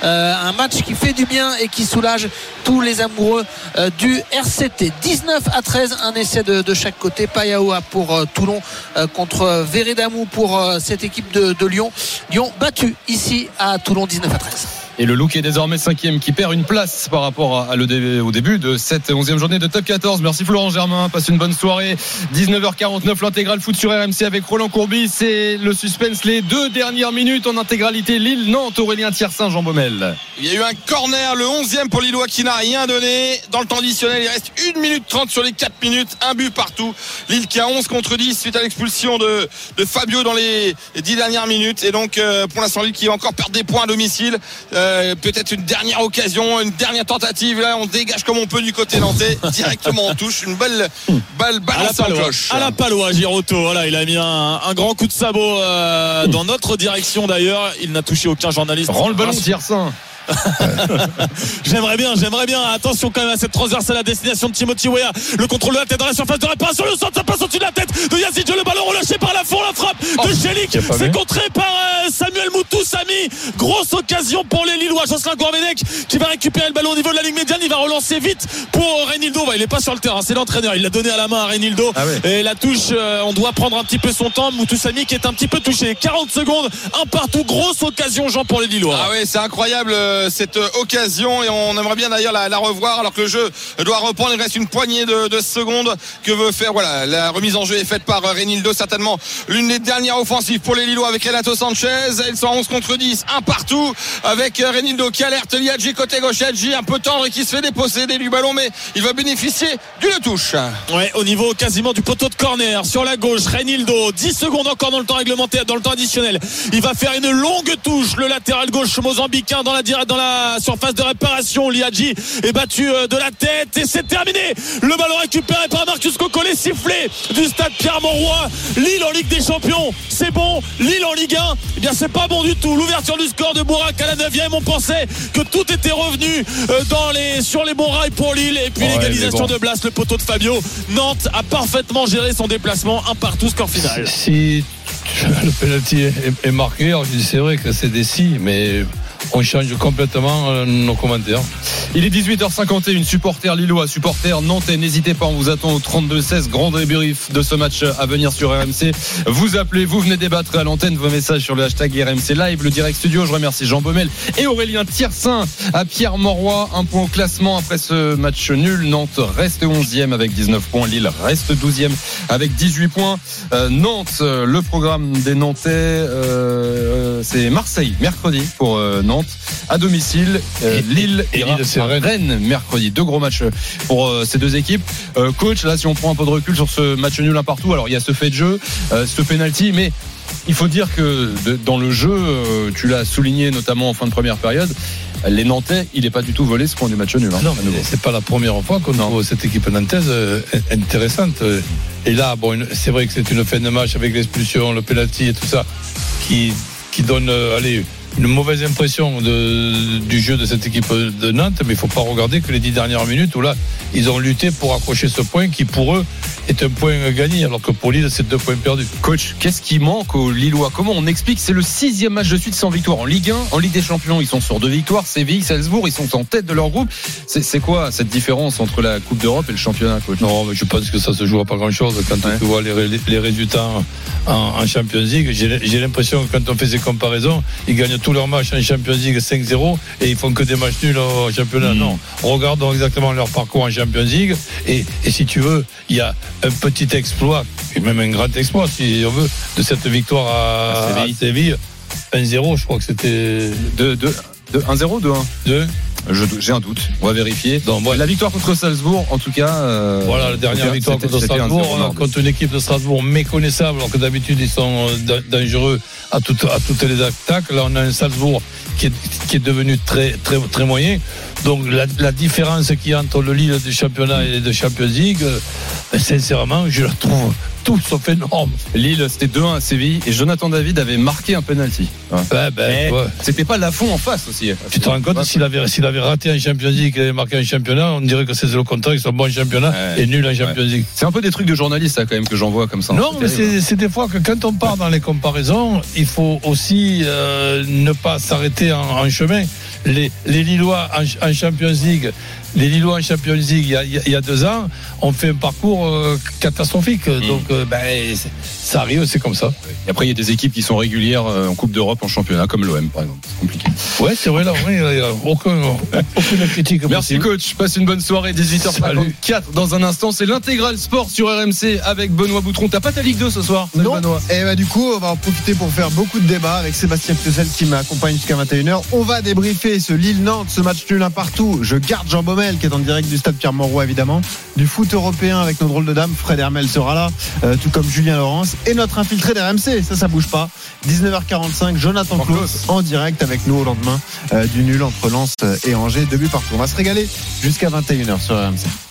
un match qui fait du bien et qui soulage tous les amoureux du R C T. dix-neuf à treize, un essai de, de chaque côté. Payaoua pour euh, Toulon euh, contre Veredamou pour euh, cette équipe de, de Lyon. Lyon battu ici à Toulon dix-neuf à treize. Et le Loup qui est désormais cinquième, qui perd une place par rapport à le dé, au début de cette onzième journée de top quatorze. Merci Florent Germain, passe une bonne soirée. dix-neuf heures quarante-neuf, l'intégral foot sur R M C avec Roland Courbis. C'est le suspense, les deux dernières minutes en intégralité. Lille-Nantes, Aurélien Thiersin, Jean Baumel. Il y a eu un corner, le onzième pour Lillois qui n'a rien donné. Dans le temps additionnel, il reste une minute trente sur les quatre minutes, un but partout. Lille qui a onze contre dix suite à l'expulsion de, de Fabio dans les dix dernières minutes. Et donc euh, pour l'instant Lille qui va encore perdre des points à domicile. Euh, Euh, peut-être une dernière occasion, une dernière tentative. Là, on dégage comme on peut du côté nantais. Directement en touche. Une belle balle balance en cloche. À la palois, Girotto. Voilà, il a mis un, un grand coup de sabot euh, dans notre direction d'ailleurs. Il n'a touché aucun journaliste. Rends le ballon, Tiersin. J'aimerais bien, j'aimerais bien. Attention quand même à cette transversale à destination de Timothy Weah. Le contrôle de la tête dans la surface de réparation. Le centre, ça passe au-dessus de la tête de Yazic. Le ballon relâché par la fond, la frappe oh, de Chelik. C'est contré par euh, Samuel Moutou Samy. Grosse occasion pour les Lillois. Jocelyn Gourvenec qui va récupérer le ballon au niveau de la ligne médiane. Il va relancer vite pour Reynildo. Bah, il est pas sur le terrain, c'est l'entraîneur. Il l'a donné à la main à Reynildo. Ah ouais. Et la touche, euh, on doit prendre un petit peu son temps. Moutou Samy qui est un petit peu touché. quarante secondes, un partout. Grosse occasion, Jean, pour les Lillois. Ah ouais, c'est incroyable euh, cette occasion. Et on aimerait bien d'ailleurs la, la revoir alors que le jeu doit reprendre. Il reste une poignée de, de secondes que veut faire. Voilà, la remise en jeu est faite par Reynildo, certainement l'une des dernières offensives pour les Lillois avec Renato Sanchez. Ils sont à onze contre dix, un partout avec Reynildo qui alerte Liadji côté gauche. Liadji un peu tendre et qui se fait déposséder du ballon, mais il va bénéficier d'une touche. Ouais, au niveau quasiment du poteau de corner sur la gauche. Reynildo, dix secondes encore dans le temps réglementaire, dans le temps additionnel. Il va faire une longue touche, le latéral gauche mozambicain dans la dans la surface de réparation. Liadji est battu de la tête et c'est terminé. Le ballon récupéré par Marcus Coco, les sifflets du stade Pierre-Mauroy. Lille en Ligue des Champions, c'est bon. Lille en Ligue un, eh bien c'est pas bon du tout. L'ouverture du score de Bourak à la neuvième, on pensait que tout était revenu dans les, sur les bons rails pour Lille. Et puis ouais, l'égalisation bon. de Blas, le poteau de Fabio. Nantes a parfaitement géré son déplacement. Un partout, score final. Si le penalty est, est marqué, alors je dis c'est vrai que c'est des si, mais on change complètement nos commentaires. Il est dix-huit heures cinquante et un, supporter lillois, supporter nantais, n'hésitez pas, on vous attend au trente-deux seize, grand débrief de ce match à venir sur R M C. Vous appelez, vous venez débattre à l'antenne, vos messages sur le hashtag R M C Live, le direct studio. Je remercie Jean Baumel et Aurélien Tiersin à Pierre-Mauroy. Un point au classement après ce match nul. Nantes reste onzième avec dix-neuf points, Lille reste douzième avec dix-huit points. Euh, Nantes, le programme des Nantais, euh, c'est Marseille mercredi pour euh, Nantes à domicile. Euh, Lille et Lille, c'est Rennes. Rennes mercredi. Deux gros matchs pour euh, ces deux équipes. Euh, coach, là, si on prend un peu de recul sur ce match nul un partout, alors il y a ce fait de jeu, euh, ce penalty, mais il faut dire que de, dans le jeu, euh, tu l'as souligné notamment en fin de première période, les Nantais, il n'est pas du tout volé ce point du match nul. Hein, non, mais c'est pas la première fois qu'on voit cette équipe nantaise euh, intéressante. Et là, bon, c'est vrai que c'est une fin de match avec l'expulsion, le penalty et tout ça, qui qui donne, euh, allez, une mauvaise impression de, du jeu de cette équipe de Nantes, mais il ne faut pas regarder que les dix dernières minutes où là, ils ont lutté pour accrocher ce point qui, pour eux, est un point gagné, alors que pour Lille, c'est deux points perdus. Coach, qu'est-ce qui manque aux Lillois? Comment on explique? C'est le sixième match de suite sans victoire en Ligue un, en Ligue des Champions, ils sont sur deux victoires. Séville, Salzbourg, ils sont en tête de leur groupe. C'est, c'est quoi cette différence entre la Coupe d'Europe et le championnat, coach? Non, mais je pense que ça se joue à pas grand-chose. Quand ouais. tu vois les, les résultats en, en Champions League, j'ai, j'ai l'impression que quand on fait ces comparaisons, ils gagnent tous leurs matchs en Champions League cinq zéro et ils font que des matchs nuls au championnat. Mmh. Non, regardons exactement leur parcours en Champions League et, et si tu veux, il y a un petit exploit, et même un grand exploit si on veut, de cette victoire à, à Séville. Séville. un zéro, je crois que c'était de, de, de un zéro, deux un deux Je, j'ai un doute, on va vérifier. Donc, ouais. La victoire contre Salzbourg, en tout cas. Euh, voilà, la dernière victoire contre Strasbourg, contre une équipe de Strasbourg méconnaissable, alors que d'habitude ils sont dangereux à toutes, à toutes les attaques. Là, on a un Salzbourg qui est, qui est devenu très, très, très moyen. Donc, la, la différence qu'il y a entre le Lille du championnat et de Champions League, euh, sincèrement, je la trouve tout sauf énorme. Lille, c'était deux un à Séville et Jonathan David avait marqué un penalty. Ouais. Ouais, ben, ouais. C'était pas Lafont en face aussi. Tu te rends compte, s'il avait, s'il avait raté un Champions League, qu'il avait marqué un championnat, on dirait que c'est le contraire, qu'ils sont bons en championnat ouais. et nuls en Champions League. C'est un peu des trucs de journalistes, ça, quand même, que j'en vois comme ça. Non, c'est mais c'est, c'est des fois que quand on part dans les comparaisons, il faut aussi euh, ne pas s'arrêter en, en chemin. Les, les Lillois en, en Champions League, les Lillois en Champions League, il y a, il y a deux ans, ont fait un parcours euh, catastrophique. Mmh. Donc, euh, ben, ça arrive, c'est comme ça. Et après, il y a des équipes qui sont régulières en Coupe d'Europe, en championnat, comme l'O M, par exemple. C'est compliqué. Ouais, c'est vrai, là, il n'y a aucun, aucune critique. Merci, possible. Coach. Passe une bonne soirée. dix-huit heures cinquante-quatre. Dans un instant, c'est l'intégral sport sur R M C avec Benoît Boutron. T'as pas ta Ligue deux ce soir? Non. Benoît. Et bah, du coup, on va en profiter pour faire beaucoup de débats avec Sébastien Piocel qui m'accompagne jusqu'à vingt et une heures. On va débriefer ce Lille-Nantes, ce match nul un partout. Je garde Jean Baumel Mel qui est en direct du stade Pierre-Mauroy évidemment. Du foot européen avec nos drôles de dames. Fred Hermel sera là, euh, tout comme Julien Laurence. Et notre infiltré d'R M C, ça, ça bouge pas. dix-neuf heures quarante-cinq, Jonathan Klaus en direct avec nous au lendemain euh, du nul entre Lens et Angers. Deux buts partout. On va se régaler jusqu'à vingt et une heures sur R M C.